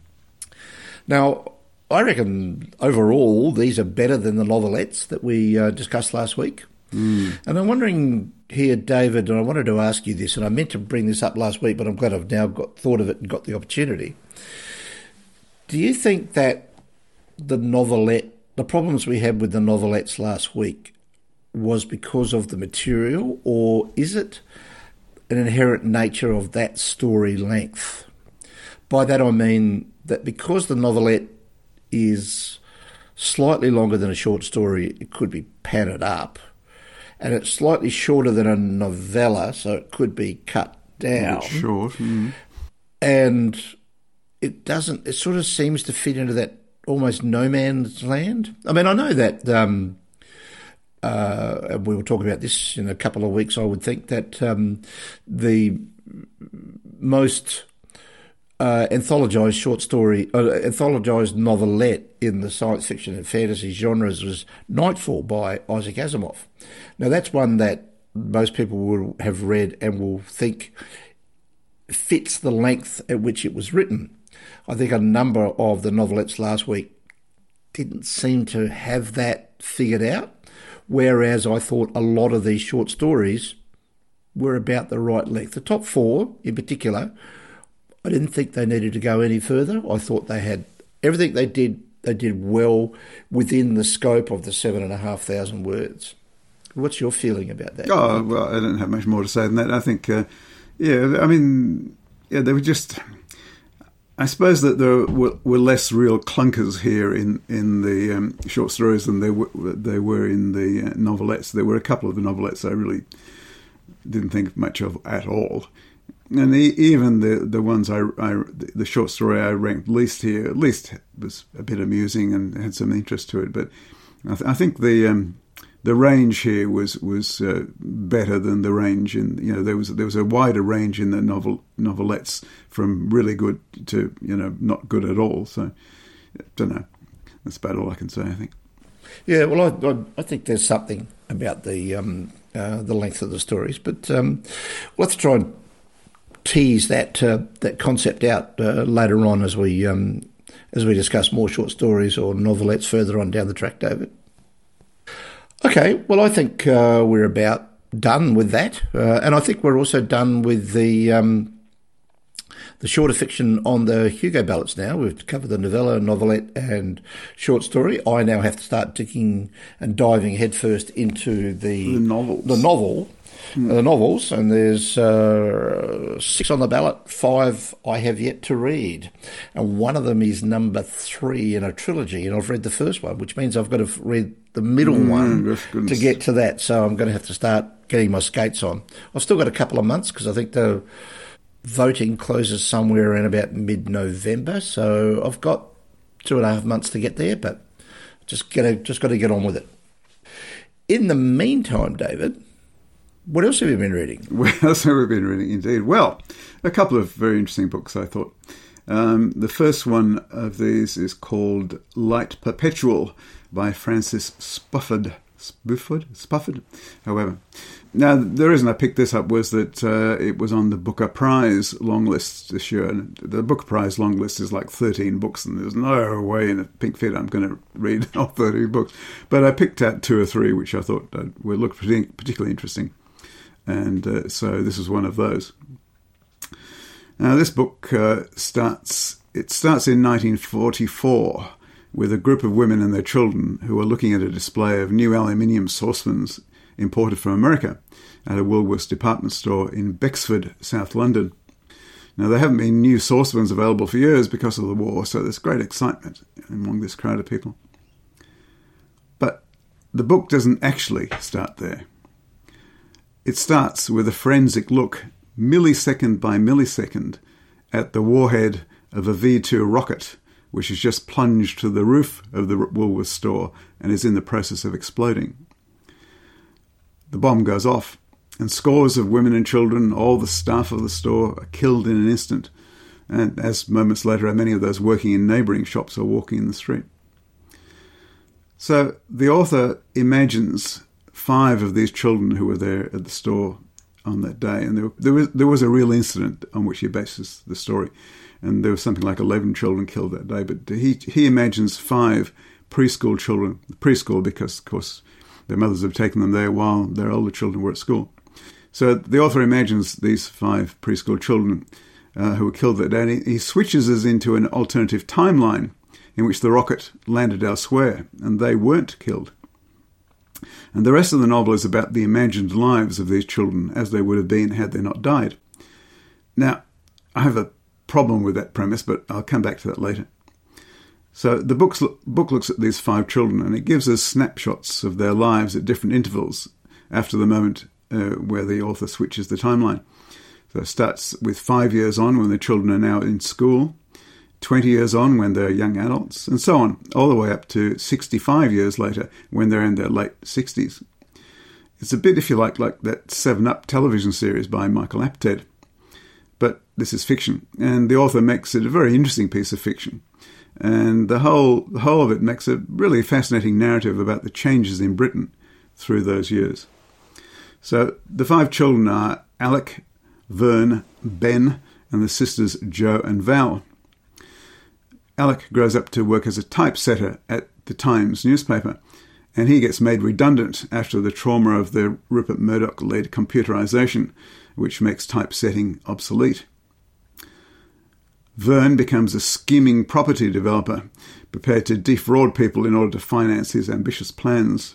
Now, I reckon overall these are better than the novelettes that we uh, discussed last week. Mm. And I'm wondering here, David, and I wanted to ask you this, and I meant to bring this up last week, but I'm glad I've now got thought of it and got the opportunity. Do you think that the novelette, the problems we had with the novelettes last week, was because of the material, or is it an inherent nature of that story length? By that I mean that because the novelette is slightly longer than a short story, it could be padded up, and it's slightly shorter than a novella, so it could be cut down. Short. Mm. And it doesn't, it sort of seems to fit into that almost no man's land. I mean, I know that um, Uh, and we will talk about this in a couple of weeks, I would think, that um, the most uh, anthologised short story, uh, anthologised novelette in the science fiction and fantasy genres was Nightfall by Isaac Asimov. Now, that's one that most people will have read and will think fits the length at which it was written. I think a number of the novelettes last week didn't seem to have that figured out. Whereas I thought a lot of these short stories were about the right length. The top four, in particular, I didn't think they needed to go any further. I thought they had everything they did, they did well within the scope of the seven and a half thousand words. What's your feeling about that? Oh, well, I don't have much more to say than that. I think, uh, yeah, I mean, yeah, they were just... I suppose that there were, were less real clunkers here in in the um, short stories than there were, they were in the uh, novelettes. There were a couple of the novelettes I really didn't think much of at all, and the, even the the ones I, I the short story I ranked least here at least was a bit amusing and had some interest to it. But I, th- I think the um, the range here was was uh, better than the range in, you know, there was there was a wider range in the novel novelettes from really good to, you know, not good at all. So I don't know. That's about all I can say, I think. Yeah, well, I I, I think there's something about the um, uh, the length of the stories, but um, let's try and tease that uh, that concept out uh, later on as we um, as we discuss more short stories or novelettes further on down the track, David. Okay, well, I think uh, we're about done with that. Uh, and I think we're also done with the um, the shorter fiction on the Hugo ballots now. We've covered the novella, novelette and short story. I now have to start digging and diving headfirst into the, the novels. The novel. Mm. The novels, and there's uh, six on the ballot, five I have yet to read. And one of them is number three in a trilogy, and I've read the first one, which means I've got to read the middle mm, one to get to that. So I'm going to have to start getting my skates on. I've still got a couple of months because I think the voting closes somewhere around about mid-November. So I've got two and a half months to get there, but just, gotta, just got to get on with it. In the meantime, David, what else have you been reading? What else have we been reading, indeed? Well, a couple of very interesting books, I thought. Um, the first one of these is called Light Perpetual by Frances Spufford. Spufford? Spufford? However. Now, the reason I picked this up was that uh, it was on the Booker Prize long list this year. And the Booker Prize long list is like thirteen books, and there's no way in a pink fit I'm going to read all thirteen books. But I picked out two or three which I thought uh, would look particularly interesting. And uh, so this is one of those. Now, this book uh, starts, it starts in nineteen forty-four with a group of women and their children who are looking at a display of new aluminium saucepans imported from America at a Woolworths department store in Bexford, South London. Now, there haven't been new saucepans available for years because of the war, so there's great excitement among this crowd of people. But the book doesn't actually start there. It starts with a forensic look, millisecond by millisecond, at the warhead of a V two rocket, which has just plunged to the roof of the Woolworths store and is in the process of exploding. The bomb goes off, and scores of women and children, all the staff of the store, are killed in an instant, and as moments later, many of those working in neighbouring shops are walking in the street. So the author imagines five of these children who were there at the store on that day, and there, there was there was a real incident on which he bases the story, and there was something like eleven children killed that day. But he he imagines five preschool children, preschool because of course their mothers have taken them there while their older children were at school. So the author imagines these five preschool children uh, who were killed that day, and he, he switches us into an alternative timeline in which the rocket landed elsewhere and they weren't killed. And the rest of the novel is about the imagined lives of these children as they would have been had they not died. Now, I have a problem with that premise, but I'll come back to that later. So the book's, book looks at these five children, and it gives us snapshots of their lives at different intervals after the moment uh, where the author switches the timeline. So it starts with five years on when the children are now in school, twenty years on when they're young adults, and so on, all the way up to sixty-five years later when they're in their late sixties. It's a bit, if you like, like that seven up television series by Michael Apted. But this is fiction, and the author makes it a very interesting piece of fiction. And the whole, the whole of it makes a really fascinating narrative about the changes in Britain through those years. So the five children are Alec, Vern, Ben, and the sisters Jo and Val. Alec grows up to work as a typesetter at the Times newspaper, and he gets made redundant after the trauma of the Rupert Murdoch-led computerisation, which makes typesetting obsolete. Vern becomes a scheming property developer, prepared to defraud people in order to finance his ambitious plans.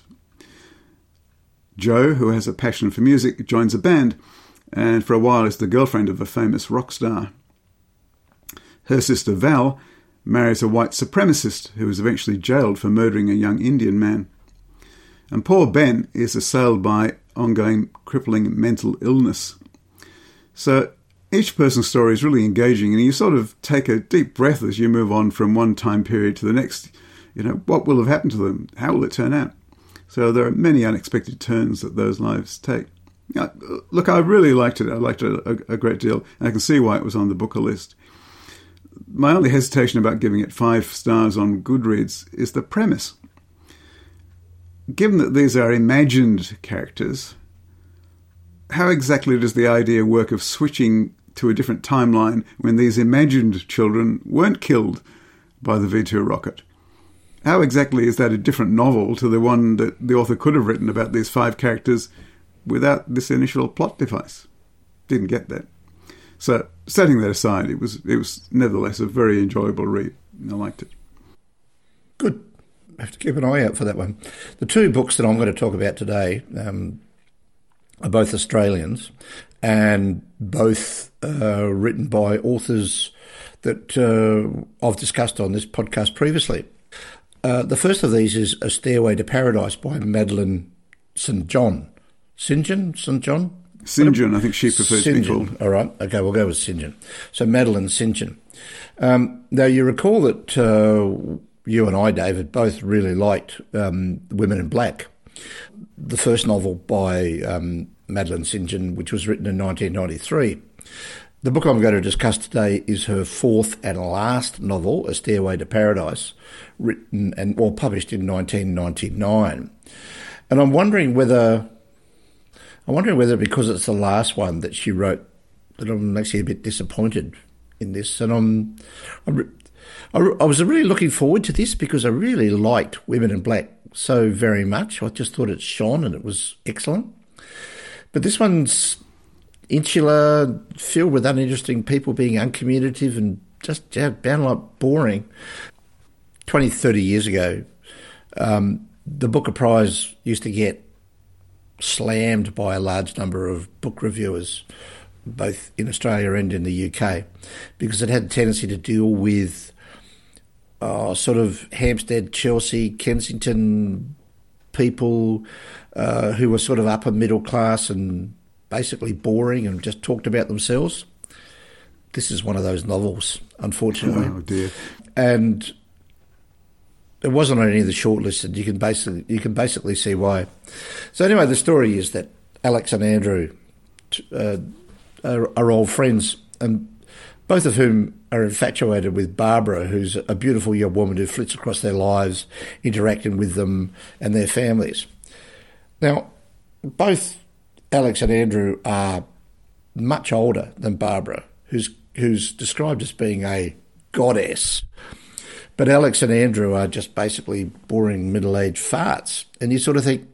Jo, who has a passion for music, joins a band, and for a while is the girlfriend of a famous rock star. Her sister Val marries a white supremacist who is eventually jailed for murdering a young Indian man. And poor Ben is assailed by ongoing crippling mental illness. So each person's story is really engaging, and you sort of take a deep breath as you move on from one time period to the next. You know, what will have happened to them? How will it turn out? So there are many unexpected turns that those lives take. Now, look, I really liked it. I liked it a, a great deal. And I can see why it was on the Booker list. My only hesitation about giving it five stars on Goodreads is the premise. Given that these are imagined characters, how exactly does the idea work of switching to a different timeline when these imagined children weren't killed by the V two rocket? How exactly is that a different novel to the one that the author could have written about these five characters without this initial plot device. Didn't get that. So, setting that aside, it was it was nevertheless a very enjoyable read. I liked it. Good. I have to keep an eye out for that one. The two books that I'm going to talk about today um, are both Australians and both uh, written by authors that uh, I've discussed on this podcast previously. Uh, the first of these is A Stairway to Paradise by Madeline Saint John. Saint John? Saint John? St John, I think she prefers to be called. All right. Okay, we'll go with Saint John. So Madeline Saint John. Um, now, you recall that uh, you and I, David, both really liked um, Women in Black, the first novel by um, Madeline Saint John, which was written in nineteen ninety-three. The book I'm going to discuss today is her fourth and last novel, A Stairway to Paradise, written and or published in nineteen ninety-nine. And I'm wondering whether, I'm wondering whether because it's the last one that she wrote, that I'm actually a bit disappointed in this. And I'm, I'm I was really looking forward to this because I really liked Women in Black so very much. I just thought it shone and it was excellent. But this one's insular, filled with uninteresting people being uncommunicative and just yeah, downright boring. twenty, thirty years ago, um, the Booker Prize used to get slammed by a large number of book reviewers, both in Australia and in the U K, because it had a tendency to deal with uh, sort of Hampstead, Chelsea, Kensington people uh, who were sort of upper middle class and basically boring and just talked about themselves. This is one of those novels, unfortunately. Oh dear! And it wasn't on any of the shortlists, and you can basically you can basically see why. So anyway, the story is that Alex and Andrew uh, are, are old friends, and both of whom are infatuated with Barbara, who's a beautiful young woman who flits across their lives, interacting with them and their families. Now, both Alex and Andrew are much older than Barbara, who's who's described as being a goddess. But Alex and Andrew are just basically boring middle-aged farts. And you sort of think,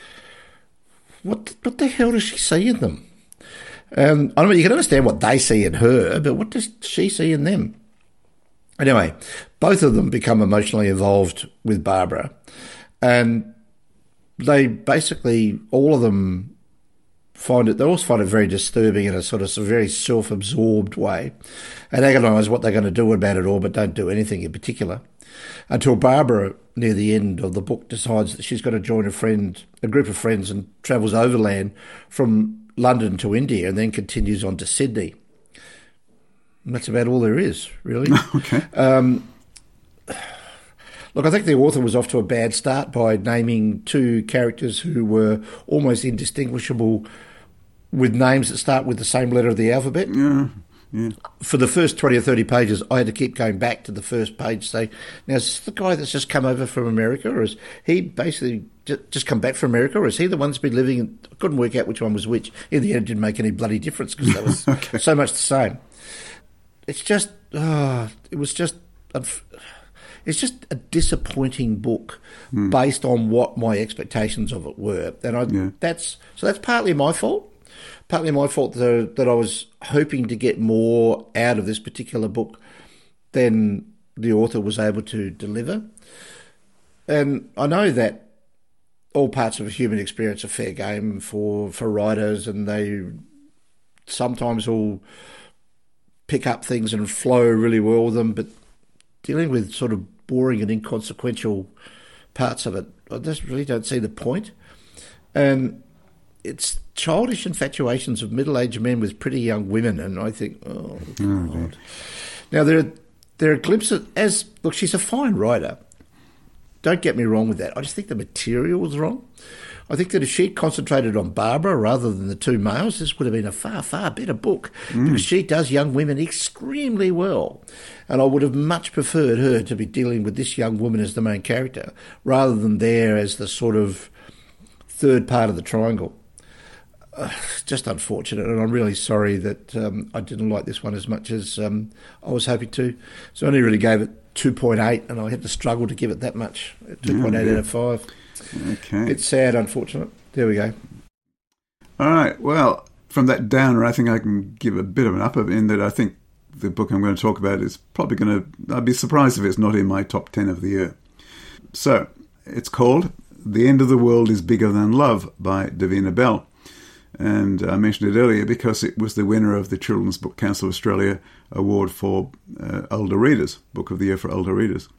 what what the hell does she see in them? Um, I mean, you can understand what they see in her, but what does she see in them? Anyway, both of them become emotionally involved with Barbara. And they basically, all of them find it, they all find it very disturbing in a sort of very self-absorbed way and agonise what they're going to do about it all, but don't do anything in particular. Until Barbara, near the end of the book, decides that she's going to join a friend, a group of friends, and travels overland from London to India and then continues on to Sydney. And that's about all there is, really. Okay. Um, look, I think the author was off to a bad start by naming two characters who were almost indistinguishable with names that start with the same letter of the alphabet. Yeah, yeah. For the first twenty or thirty pages, I had to keep going back to the first page, say, now, is this the guy that's just come over from America, or is he basically just come back from America, or is he the one that's been living in... I couldn't work out which one was which. In the end, it didn't make any bloody difference because that was okay. So much the same. It's just... Oh, it was just... It's just a disappointing book mm. based on what my expectations of it were. And I, yeah. that's so that's partly my fault. Partly my fault that, that I was hoping to get more out of this particular book than the author was able to deliver. And I know that all parts of a human experience are fair game for, for writers, and they sometimes will pick up things and flow really well with them, but dealing with sort of boring and inconsequential parts of it, I just really don't see the point. And it's childish infatuations of middle-aged men with pretty young women, and I think, oh, God. Oh, now, there are, there are glimpses, as, look, she's a fine writer. Don't get me wrong with that. I just think the material was wrong. I think that if she'd concentrated on Barbara rather than the two males, this would have been a far, far better book mm. because she does young women extremely well. And I would have much preferred her to be dealing with this young woman as the main character rather than there as the sort of third part of the triangle. Uh, just unfortunate, and I'm really sorry that um, I didn't like this one as much as um, I was hoping to. So I only really gave it two point eight, and I had to struggle to give it that much, two point eight oh, yeah. out of five. Okay. It's sad, unfortunate. There we go. All right. Well, from that downer, I think I can give a bit of an upper in that I think the book I'm going to talk about is probably going to... I'd be surprised if it's not in my top ten of the year. So, it's called The End of the World is Bigger Than Love by Davina Bell. And I mentioned it earlier because it was the winner of the Children's Book Council of Australia Award for uh, Older Readers, Book of the Year for Older Readers.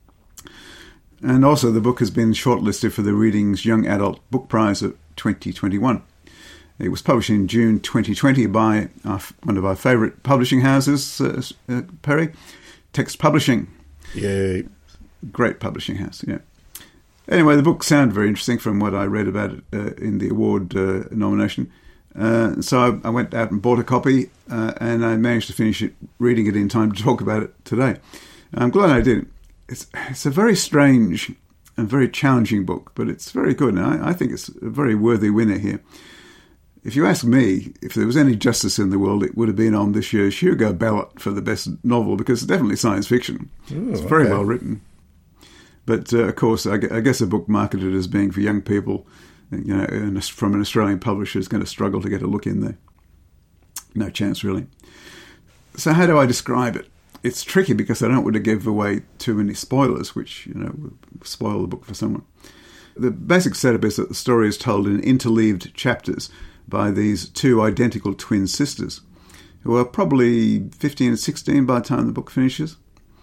And also the book has been shortlisted for the Readings Young Adult Book Prize of twenty twenty-one. It was published in June twenty twenty by our, one of our favourite publishing houses, uh, uh, Perry, Text Publishing. Yeah. Great publishing house, yeah. Anyway, the book sounded very interesting from what I read about it uh, in the award uh, nomination. Uh, so I, I went out and bought a copy, uh, and I managed to finish it, reading it in time to talk about it today. I'm glad I did. It's, it's a very strange and very challenging book, but it's very good, and I, I think it's a very worthy winner here. If you ask me, if there was any justice in the world, it would have been on this year's Hugo ballot for the best novel, because it's definitely science fiction. Ooh, it's very okay. well written. But, uh, of course, I guess a book marketed as being for young people, you know, from an Australian publisher is going to struggle to get a look in there. No chance, really. So how do I describe it? It's tricky because I don't want to give away too many spoilers, which, you know, would spoil the book for someone. The basic setup is that the story is told in interleaved chapters by these two identical twin sisters, who are probably fifteen and sixteen by the time the book finishes.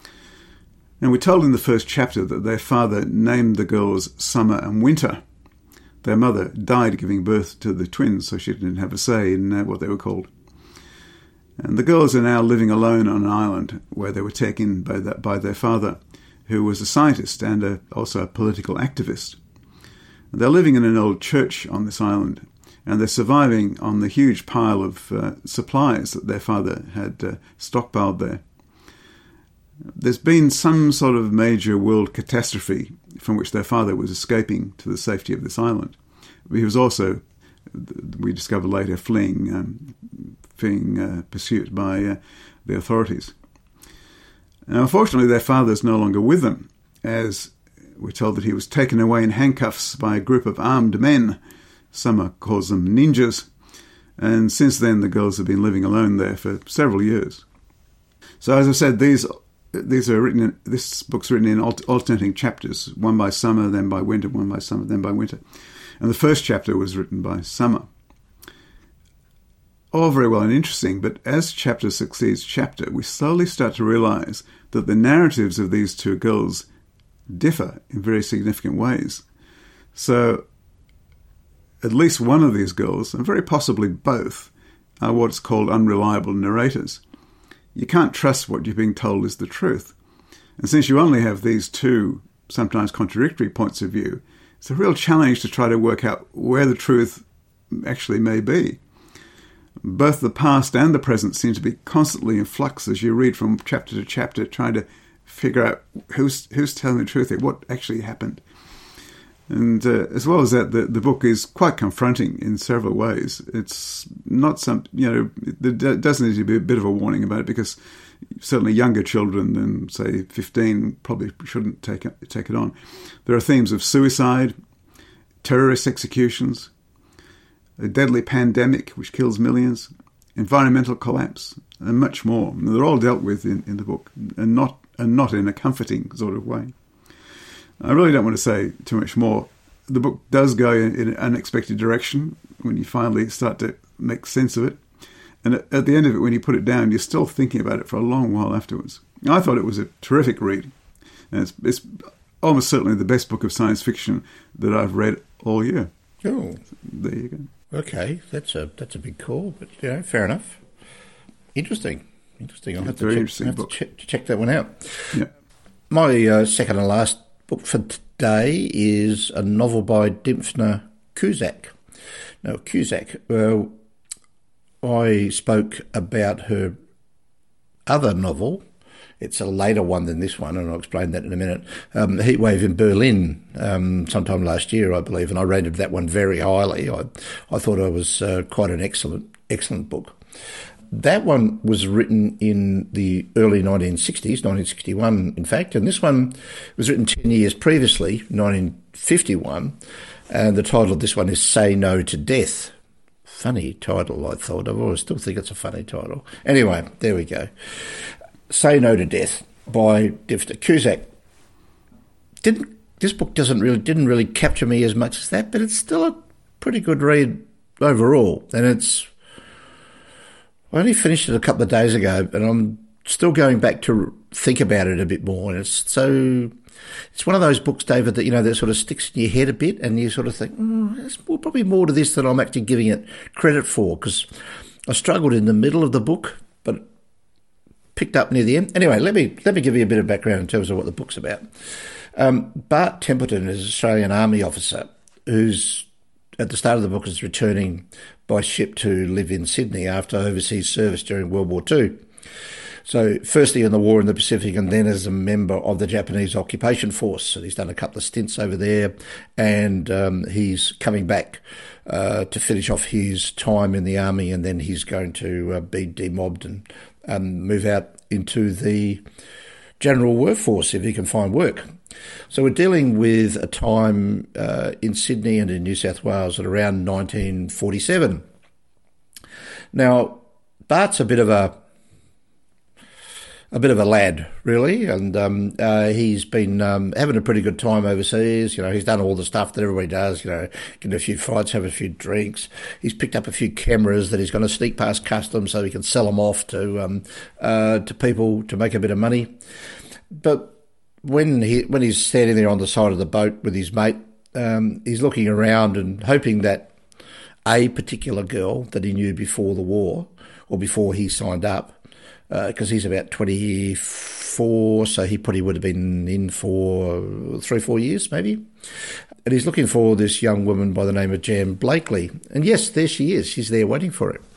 And we're told in the first chapter that their father named the girls Summer and Winter. Their mother died giving birth to the twins, so she didn't have a say in uh, what they were called. And the girls are now living alone on an island where they were taken by, the, by their father, who was a scientist and a, also a political activist. And they're living in an old church on this island, and they're surviving on the huge pile of uh, supplies that their father had uh, stockpiled there. There's been some sort of major world catastrophe from which their father was escaping to the safety of this island. He was also, we discovered later, fleeing, um, fleeing uh, pursuit by uh, the authorities. Now, unfortunately, their father's no longer with them, as we're told that he was taken away in handcuffs by a group of armed men. Summer calls them ninjas. And since then, the girls have been living alone there for several years. So, as I said, these these are written. In, this book's written in alternating chapters, one by Summer, then by Winter, one by Summer, then by Winter. And the first chapter was written by Summer. All very well and interesting, but as chapter succeeds chapter, we slowly start to realise that the narratives of these two girls differ in very significant ways. So, at least one of these girls, and very possibly both, are what's called unreliable narrators. You can't trust what you're being told is the truth. And since you only have these two, sometimes contradictory points of view, it's a real challenge to try to work out where the truth actually may be. Both the past and the present seem to be constantly in flux as you read from chapter to chapter, trying to figure out who's who's telling the truth here, what actually happened. And uh, as well as that, the, the book is quite confronting in several ways. It's not some, you know, there does need to be a bit of a warning about it, because certainly younger children than, say, fifteen probably shouldn't take it, take it on. There are themes of suicide, terrorist executions, a deadly pandemic which kills millions, environmental collapse, and much more. And they're all dealt with in, in the book, and not and not in a comforting sort of way. I really don't want to say too much more. The book does go in, in an unexpected direction when you finally start to make sense of it. And at, at the end of it, when you put it down, you're still thinking about it for a long while afterwards. I thought it was a terrific read. And it's, it's almost certainly the best book of science fiction that I've read all year. Oh. There you go. Okay, that's a that's a big call, but you know, fair enough. Interesting. Interesting. I'll have to Very check, interesting have book. to check, to check that one out. Yeah. My uh, second and last book for today is a novel by Dymphna Cusack. Now, Cusack, uh, I spoke about her other novel. It's a later one than this one, and I'll explain that in a minute. Um, Heatwave in Berlin, um, sometime last year, I believe, and I rated that one very highly. I, I thought it was uh, quite an excellent, excellent book. That one was written in the early nineteen sixties, nineteen sixty-one, in fact, and this one was written ten years previously, nineteen fifty-one, and the title of this one is Say No to Death. Funny title, I thought. I always still think it's a funny title. Anyway, there we go. Say No to Death by Difter Cusack. Didn't this book doesn't really didn't really capture me as much as that, but it's still a pretty good read overall. And it's I only finished it a couple of days ago, and I'm still going back to think about it a bit more. And it's so it's one of those books, David, that you know that sort of sticks in your head a bit, and you sort of think, mm, there's more, probably more to this than I'm actually giving it credit for, because I struggled in the middle of the book, but picked up near the end. Anyway, let me let me give you a bit of background in terms of what the book's about. Um, Bart Templeton is an Australian Army officer who's, at the start of the book, is returning by ship to live in Sydney after overseas service during World War Two. So firstly in the war in the Pacific, and then as a member of the Japanese occupation force. And he's done a couple of stints over there, and um, he's coming back uh, to finish off his time in the army, and then he's going to uh, be demobbed and um, move out into the general workforce if he can find work. So we're dealing with a time uh, in Sydney and in New South Wales at around nineteen forty-seven. Now, Bart's a bit of a a bit of a lad, really, and um, uh, he's been um, having a pretty good time overseas. You know, he's done all the stuff that everybody does, you know, get in a few fights, have a few drinks. He's picked up a few cameras that he's going to sneak past customs so he can sell them off to um, uh, to people to make a bit of money. But when he when he's standing there on the side of the boat with his mate, um, he's looking around and hoping that a particular girl that he knew before the war, or before he signed up, because uh, he's about twenty-four, so he probably would have been in for three, four years maybe. And he's looking for this young woman by the name of Jan Blakely. And yes, there she is. She's there waiting for him.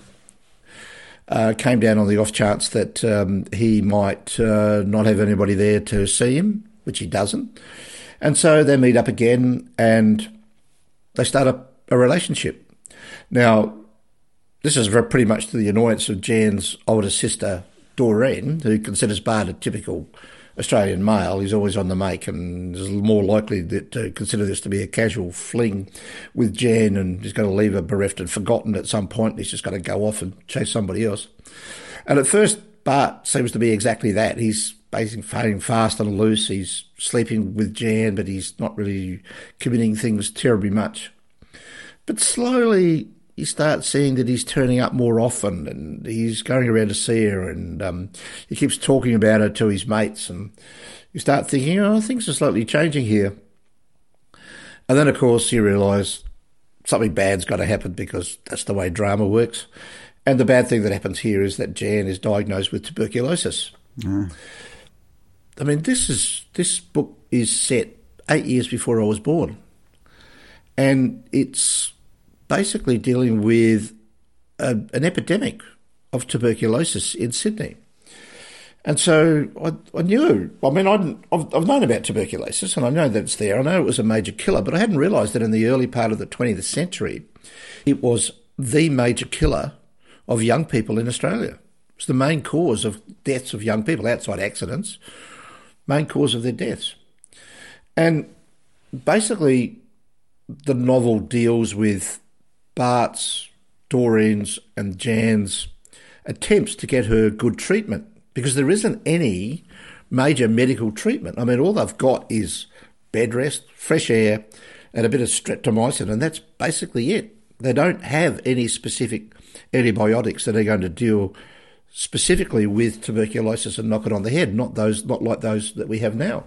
Uh, came down on the off chance that um, he might uh, not have anybody there to see him, which he doesn't. And so they meet up again and they start a, a relationship. Now, this is very, pretty much to the annoyance of Jan's older sister, Doreen, who considers Bart a typical Australian male. He's always on the make and is more likely that, to consider this to be a casual fling with Jan, and he's going to leave her bereft and forgotten at some point, and he's just going to go off and chase somebody else. And at first, Bart seems to be exactly that. He's basically playing fast and loose. He's sleeping with Jan, but he's not really committing things terribly much. But slowly you start seeing that he's turning up more often, and he's going around to see her, and um, he keeps talking about her to his mates, and you start thinking, oh, things are slightly changing here. And then, of course, you realise something bad's got to happen, because that's the way drama works. And the bad thing that happens here is that Jan is diagnosed with tuberculosis. Mm. I mean, this is this book is set eight years before I was born, and it's basically dealing with a, an epidemic of tuberculosis in Sydney. And so I, I knew, I mean, I'd, I've, I've known about tuberculosis, and I know that it's there. I know it was a major killer, but I hadn't realised that in the early part of the twentieth century, it was the major killer of young people in Australia. It was the main cause of deaths of young people, outside accidents, main cause of their deaths. And basically, the novel deals with Bart's, Doreen's and Jan's attempts to get her good treatment, because there isn't any major medical treatment. I mean, all they've got is bed rest, fresh air, and a bit of streptomycin, and that's basically it. They don't have any specific antibiotics that are going to deal specifically with tuberculosis and knock it on the head, not those, not like those that we have now.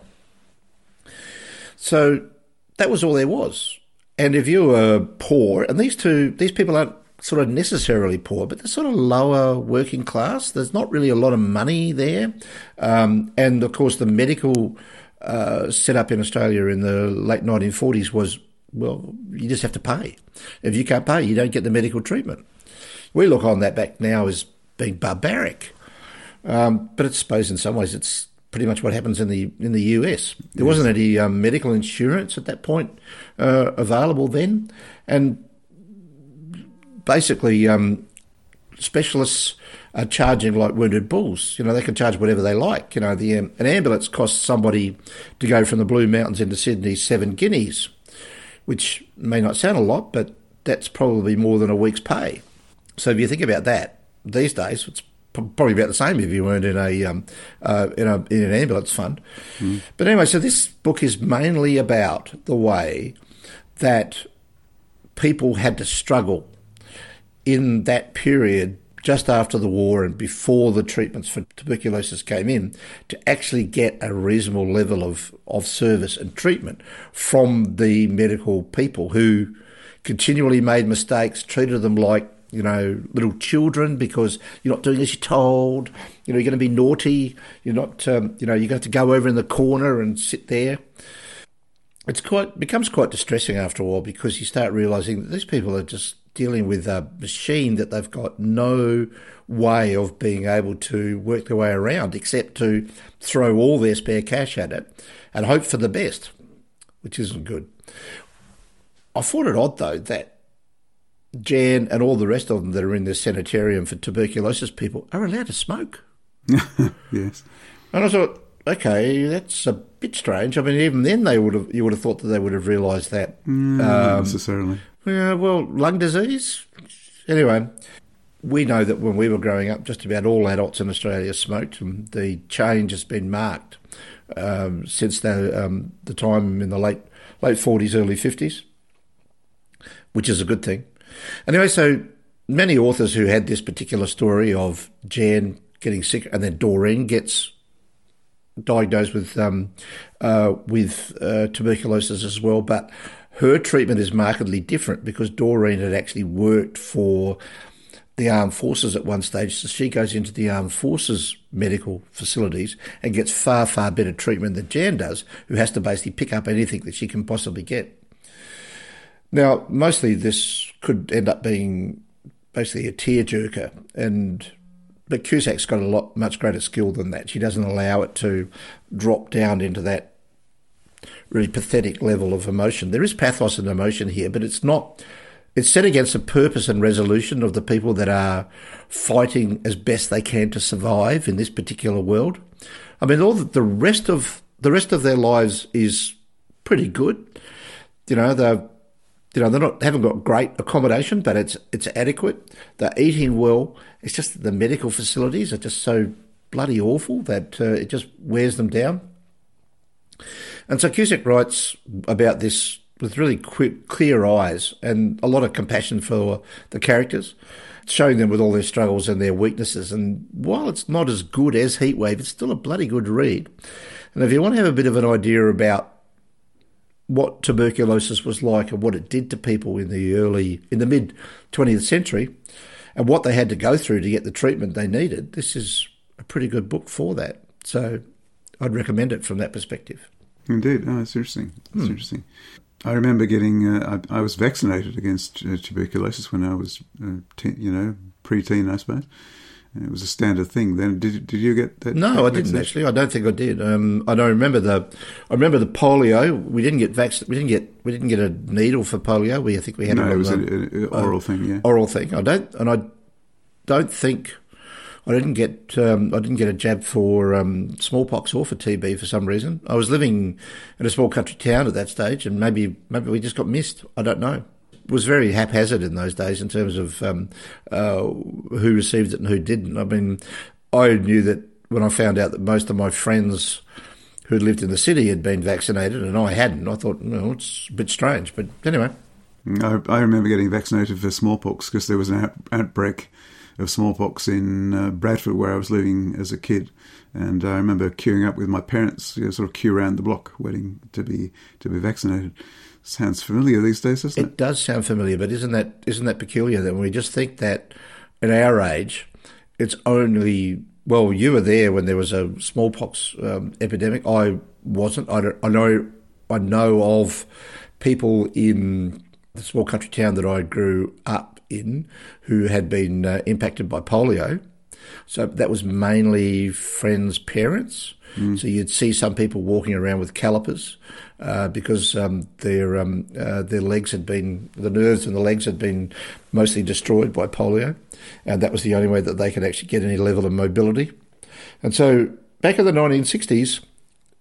So that was all there was. And if you were poor, and these two, these people aren't sort of necessarily poor, but they're sort of lower working class. There's not really a lot of money there. Um, and, of course, the medical uh, setup in Australia in the late nineteen forties was, well, you just have to pay. If you can't pay, you don't get the medical treatment. We look on that back now as being barbaric. Um, but I suppose in some ways it's pretty much what happens in the in the U S. There yes. wasn't any um, medical insurance at that point uh, available then, and basically um, specialists are charging like wounded bulls. You know, they can charge whatever they like. You know, the um, an ambulance costs somebody to go from the Blue Mountains into Sydney seven guineas, which may not sound a lot, but that's probably more than a week's pay. So if you think about that, these days it's probably about the same if you weren't in a um, uh, in a in an ambulance fund. Mm. But anyway, so this book is mainly about the way that people had to struggle in that period just after the war and before the treatments for tuberculosis came in to actually get a reasonable level of, of service and treatment from the medical people who continually made mistakes, treated them like, you know, little children because you're not doing as you're told, you know, you're going to be naughty, you're not, um, you know, you got to go over in the corner and sit there. It's quite, becomes quite distressing after a while because you start realising that these people are just dealing with a machine that they've got no way of being able to work their way around except to throw all their spare cash at it and hope for the best, which isn't good. I thought it odd, though, that Jan and all the rest of them that are in the sanitarium for tuberculosis people are allowed to smoke. Yes. And I thought, okay, that's a bit strange. I mean, even then they would have you would have thought that they would have realised that. Mm, um, not necessarily. Yeah, well, lung disease. Anyway, we know that when we were growing up, just about all adults in Australia smoked, and the change has been marked um, since the um, the time in the late late forties, early fifties, which is a good thing. Anyway, so many authors who had this particular story of Jan getting sick, and then Doreen gets diagnosed with um, uh, with uh, tuberculosis as well, but her treatment is markedly different because Doreen had actually worked for the armed forces at one stage, so she goes into the armed forces medical facilities and gets far, far better treatment than Jan does, who has to basically pick up anything that she can possibly get. Now, mostly this could end up being basically a tearjerker, and but Cusack's got a lot much greater skill than that. She doesn't allow it to drop down into that really pathetic level of emotion. There is pathos and emotion here, but it's not. It's set against the purpose and resolution of the people that are fighting as best they can to survive in this particular world. I mean, all the, the rest of the rest of their lives is pretty good. You know, they're you know they're not haven't got great accommodation, but it's it's adequate. They're eating well. It's just that the medical facilities are just so bloody awful that uh, it just wears them down. And so Cusack writes about this with really quick, clear eyes and a lot of compassion for the characters, showing them with all their struggles and their weaknesses. And while it's not as good as Heatwave, it's still a bloody good read. And if you want to have a bit of an idea about what tuberculosis was like and what it did to people in the early, in the mid twentieth century, and what they had to go through to get the treatment they needed, this is a pretty good book for that. So I'd recommend it from that perspective. Indeed. Oh, it's interesting. It's hmm. interesting. I remember getting, uh, I, I was vaccinated against uh, tuberculosis when I was, uh, teen, you know, pre-teen, I suppose. And it was a standard thing. Then, did did you get that? No, that I didn't actually. I don't think I did. Um, I don't remember the. I remember the polio. We didn't get vac- We didn't get. We didn't get a needle for polio. We I think we had. No, it, it was an oral thing. Yeah, oral thing. I don't, and I don't think. I didn't get um, I didn't get a jab for um, smallpox or for T B for some reason. I was living in a small country town at that stage, and maybe maybe we just got missed. I don't know. It was very haphazard in those days in terms of um, uh, who received it and who didn't. I mean, I knew that when I found out that most of my friends who lived in the city had been vaccinated and I hadn't. I thought, well, it's a bit strange, but anyway. I, I remember getting vaccinated for smallpox because there was an out, outbreak of smallpox in uh, Bradford where I was living as a kid, and I remember queuing up with my parents, you know, sort of queue around the block waiting to be to be vaccinated. Sounds familiar these days, doesn't it? It does sound familiar, but isn't that isn't that peculiar that we just think that at our age it's only, well, you were there when there was a smallpox um, epidemic. I wasn't. I, don't, I know I know of people in the small country town that I grew up in who had been uh, impacted by polio. So that was mainly friends' parents. Mm. So you'd see some people walking around with calipers uh, because um, their um, uh, their legs had been, the nerves in the legs had been mostly destroyed by polio, and that was the only way that they could actually get any level of mobility. And so back in the nineteen sixties,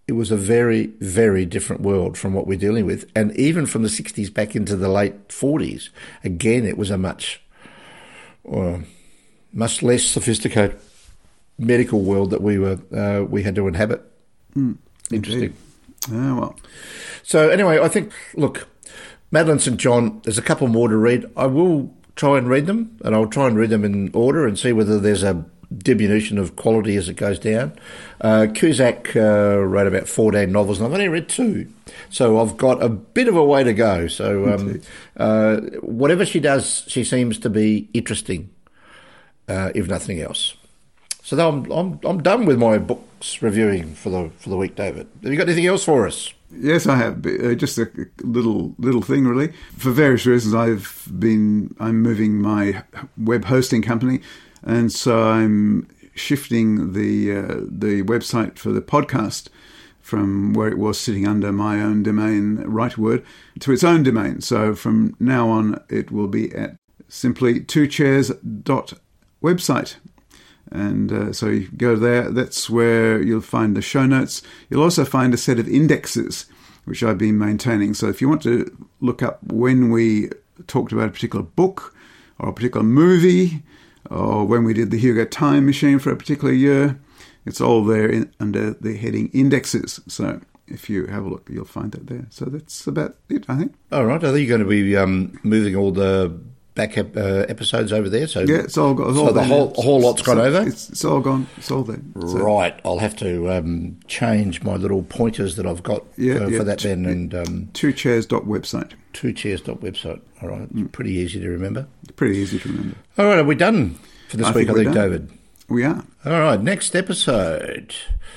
it was a very, very different world from what we're dealing with. And even from the sixties back into the late forties, again, it was a much, uh, much less sophisticated medical world that we were uh, we had to inhabit. Mm, Interesting. Oh, well. So anyway, I think, look, Madeline Saint John, there's a couple more to read. I will try and read them, and I'll try and read them in order and see whether there's a diminution of quality as it goes down. Uh, Cusack uh, wrote about fourteen novels, and I've only read two. So I've got a bit of a way to go. So um, uh, whatever she does, she seems to be interesting, uh, if nothing else. So I'm I'm I'm done with my books reviewing for the for the week, David. Have you got anything else for us? Yes, I have. Uh, just a little little thing, really. For various reasons, I've been I'm moving my web hosting company, and so I'm shifting the uh, the website for the podcast from where it was sitting under my own domain, Writeword, to its own domain. So from now on, it will be at simply two chairs dot website. And uh, so you go there, that's where you'll find the show notes. You'll also find a set of indexes, which I've been maintaining. So if you want to look up when we talked about a particular book or a particular movie, or when we did the Hugo Time Machine for a particular year, it's all there in, under the heading indexes. So if you have a look, you'll find that there. So that's about it, I think. All right. I think you're going to be um, moving all the back ep- uh, episodes over there. So yeah, it's all got. It's so all the whole whole lot's gone so over. It's, it's all gone. It's all there. So. Right. I'll have to um, change my little pointers that I've got yeah, uh, yeah, for that t- then. And um, two chairs dot website. two chairs dot website. All right. It's mm. pretty easy to remember. Pretty easy to remember. All right. Are we done for this I week? think I think, done. David. We are. All right. Next episode.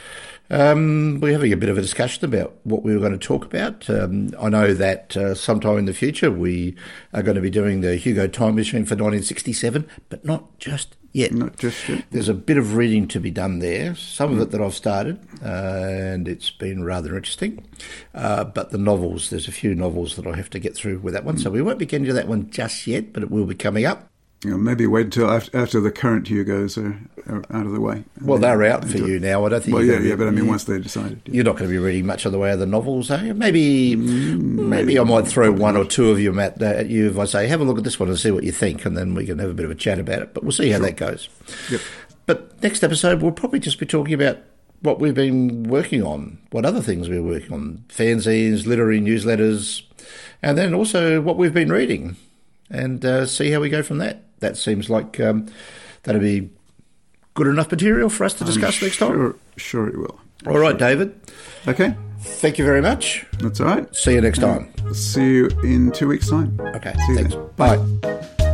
Um, we're having a bit of a discussion about what we were going to talk about. Um, I know that uh, sometime in the future we are going to be doing the Hugo Time Machine for nineteen sixty-seven, but not just yet. Not just yet. There's a bit of reading to be done there, some of it that I've started, uh, and it's been rather interesting. Uh, but the novels, there's a few novels that I have to get through with that one, so we won't be getting to that one just yet, but it will be coming up. You know, maybe wait until after, after the current Hugos are, are out of the way. Well, they're out for you now. I don't think. Well, you're yeah, be, yeah, but I mean, once they're decided, yeah. You're not going to be reading much of the way of the novels, are you? Maybe, mm, maybe I might throw one or two of you at, at you if I say, have a look at this one and see what you think, and then we can have a bit of a chat about it. But we'll see how sure. that goes. Yep. But next episode, we'll probably just be talking about what we've been working on, what other things we're working on, fanzines, literary newsletters, and then also what we've been reading, and uh, see how we go from that. That seems like um, that'll be good enough material for us to discuss I'm next time. Sure, sure it will. All sure. right, David. Okay. Thank you very much. That's all right. See you next time. See you in two weeks' time. Okay, See thanks. You Bye.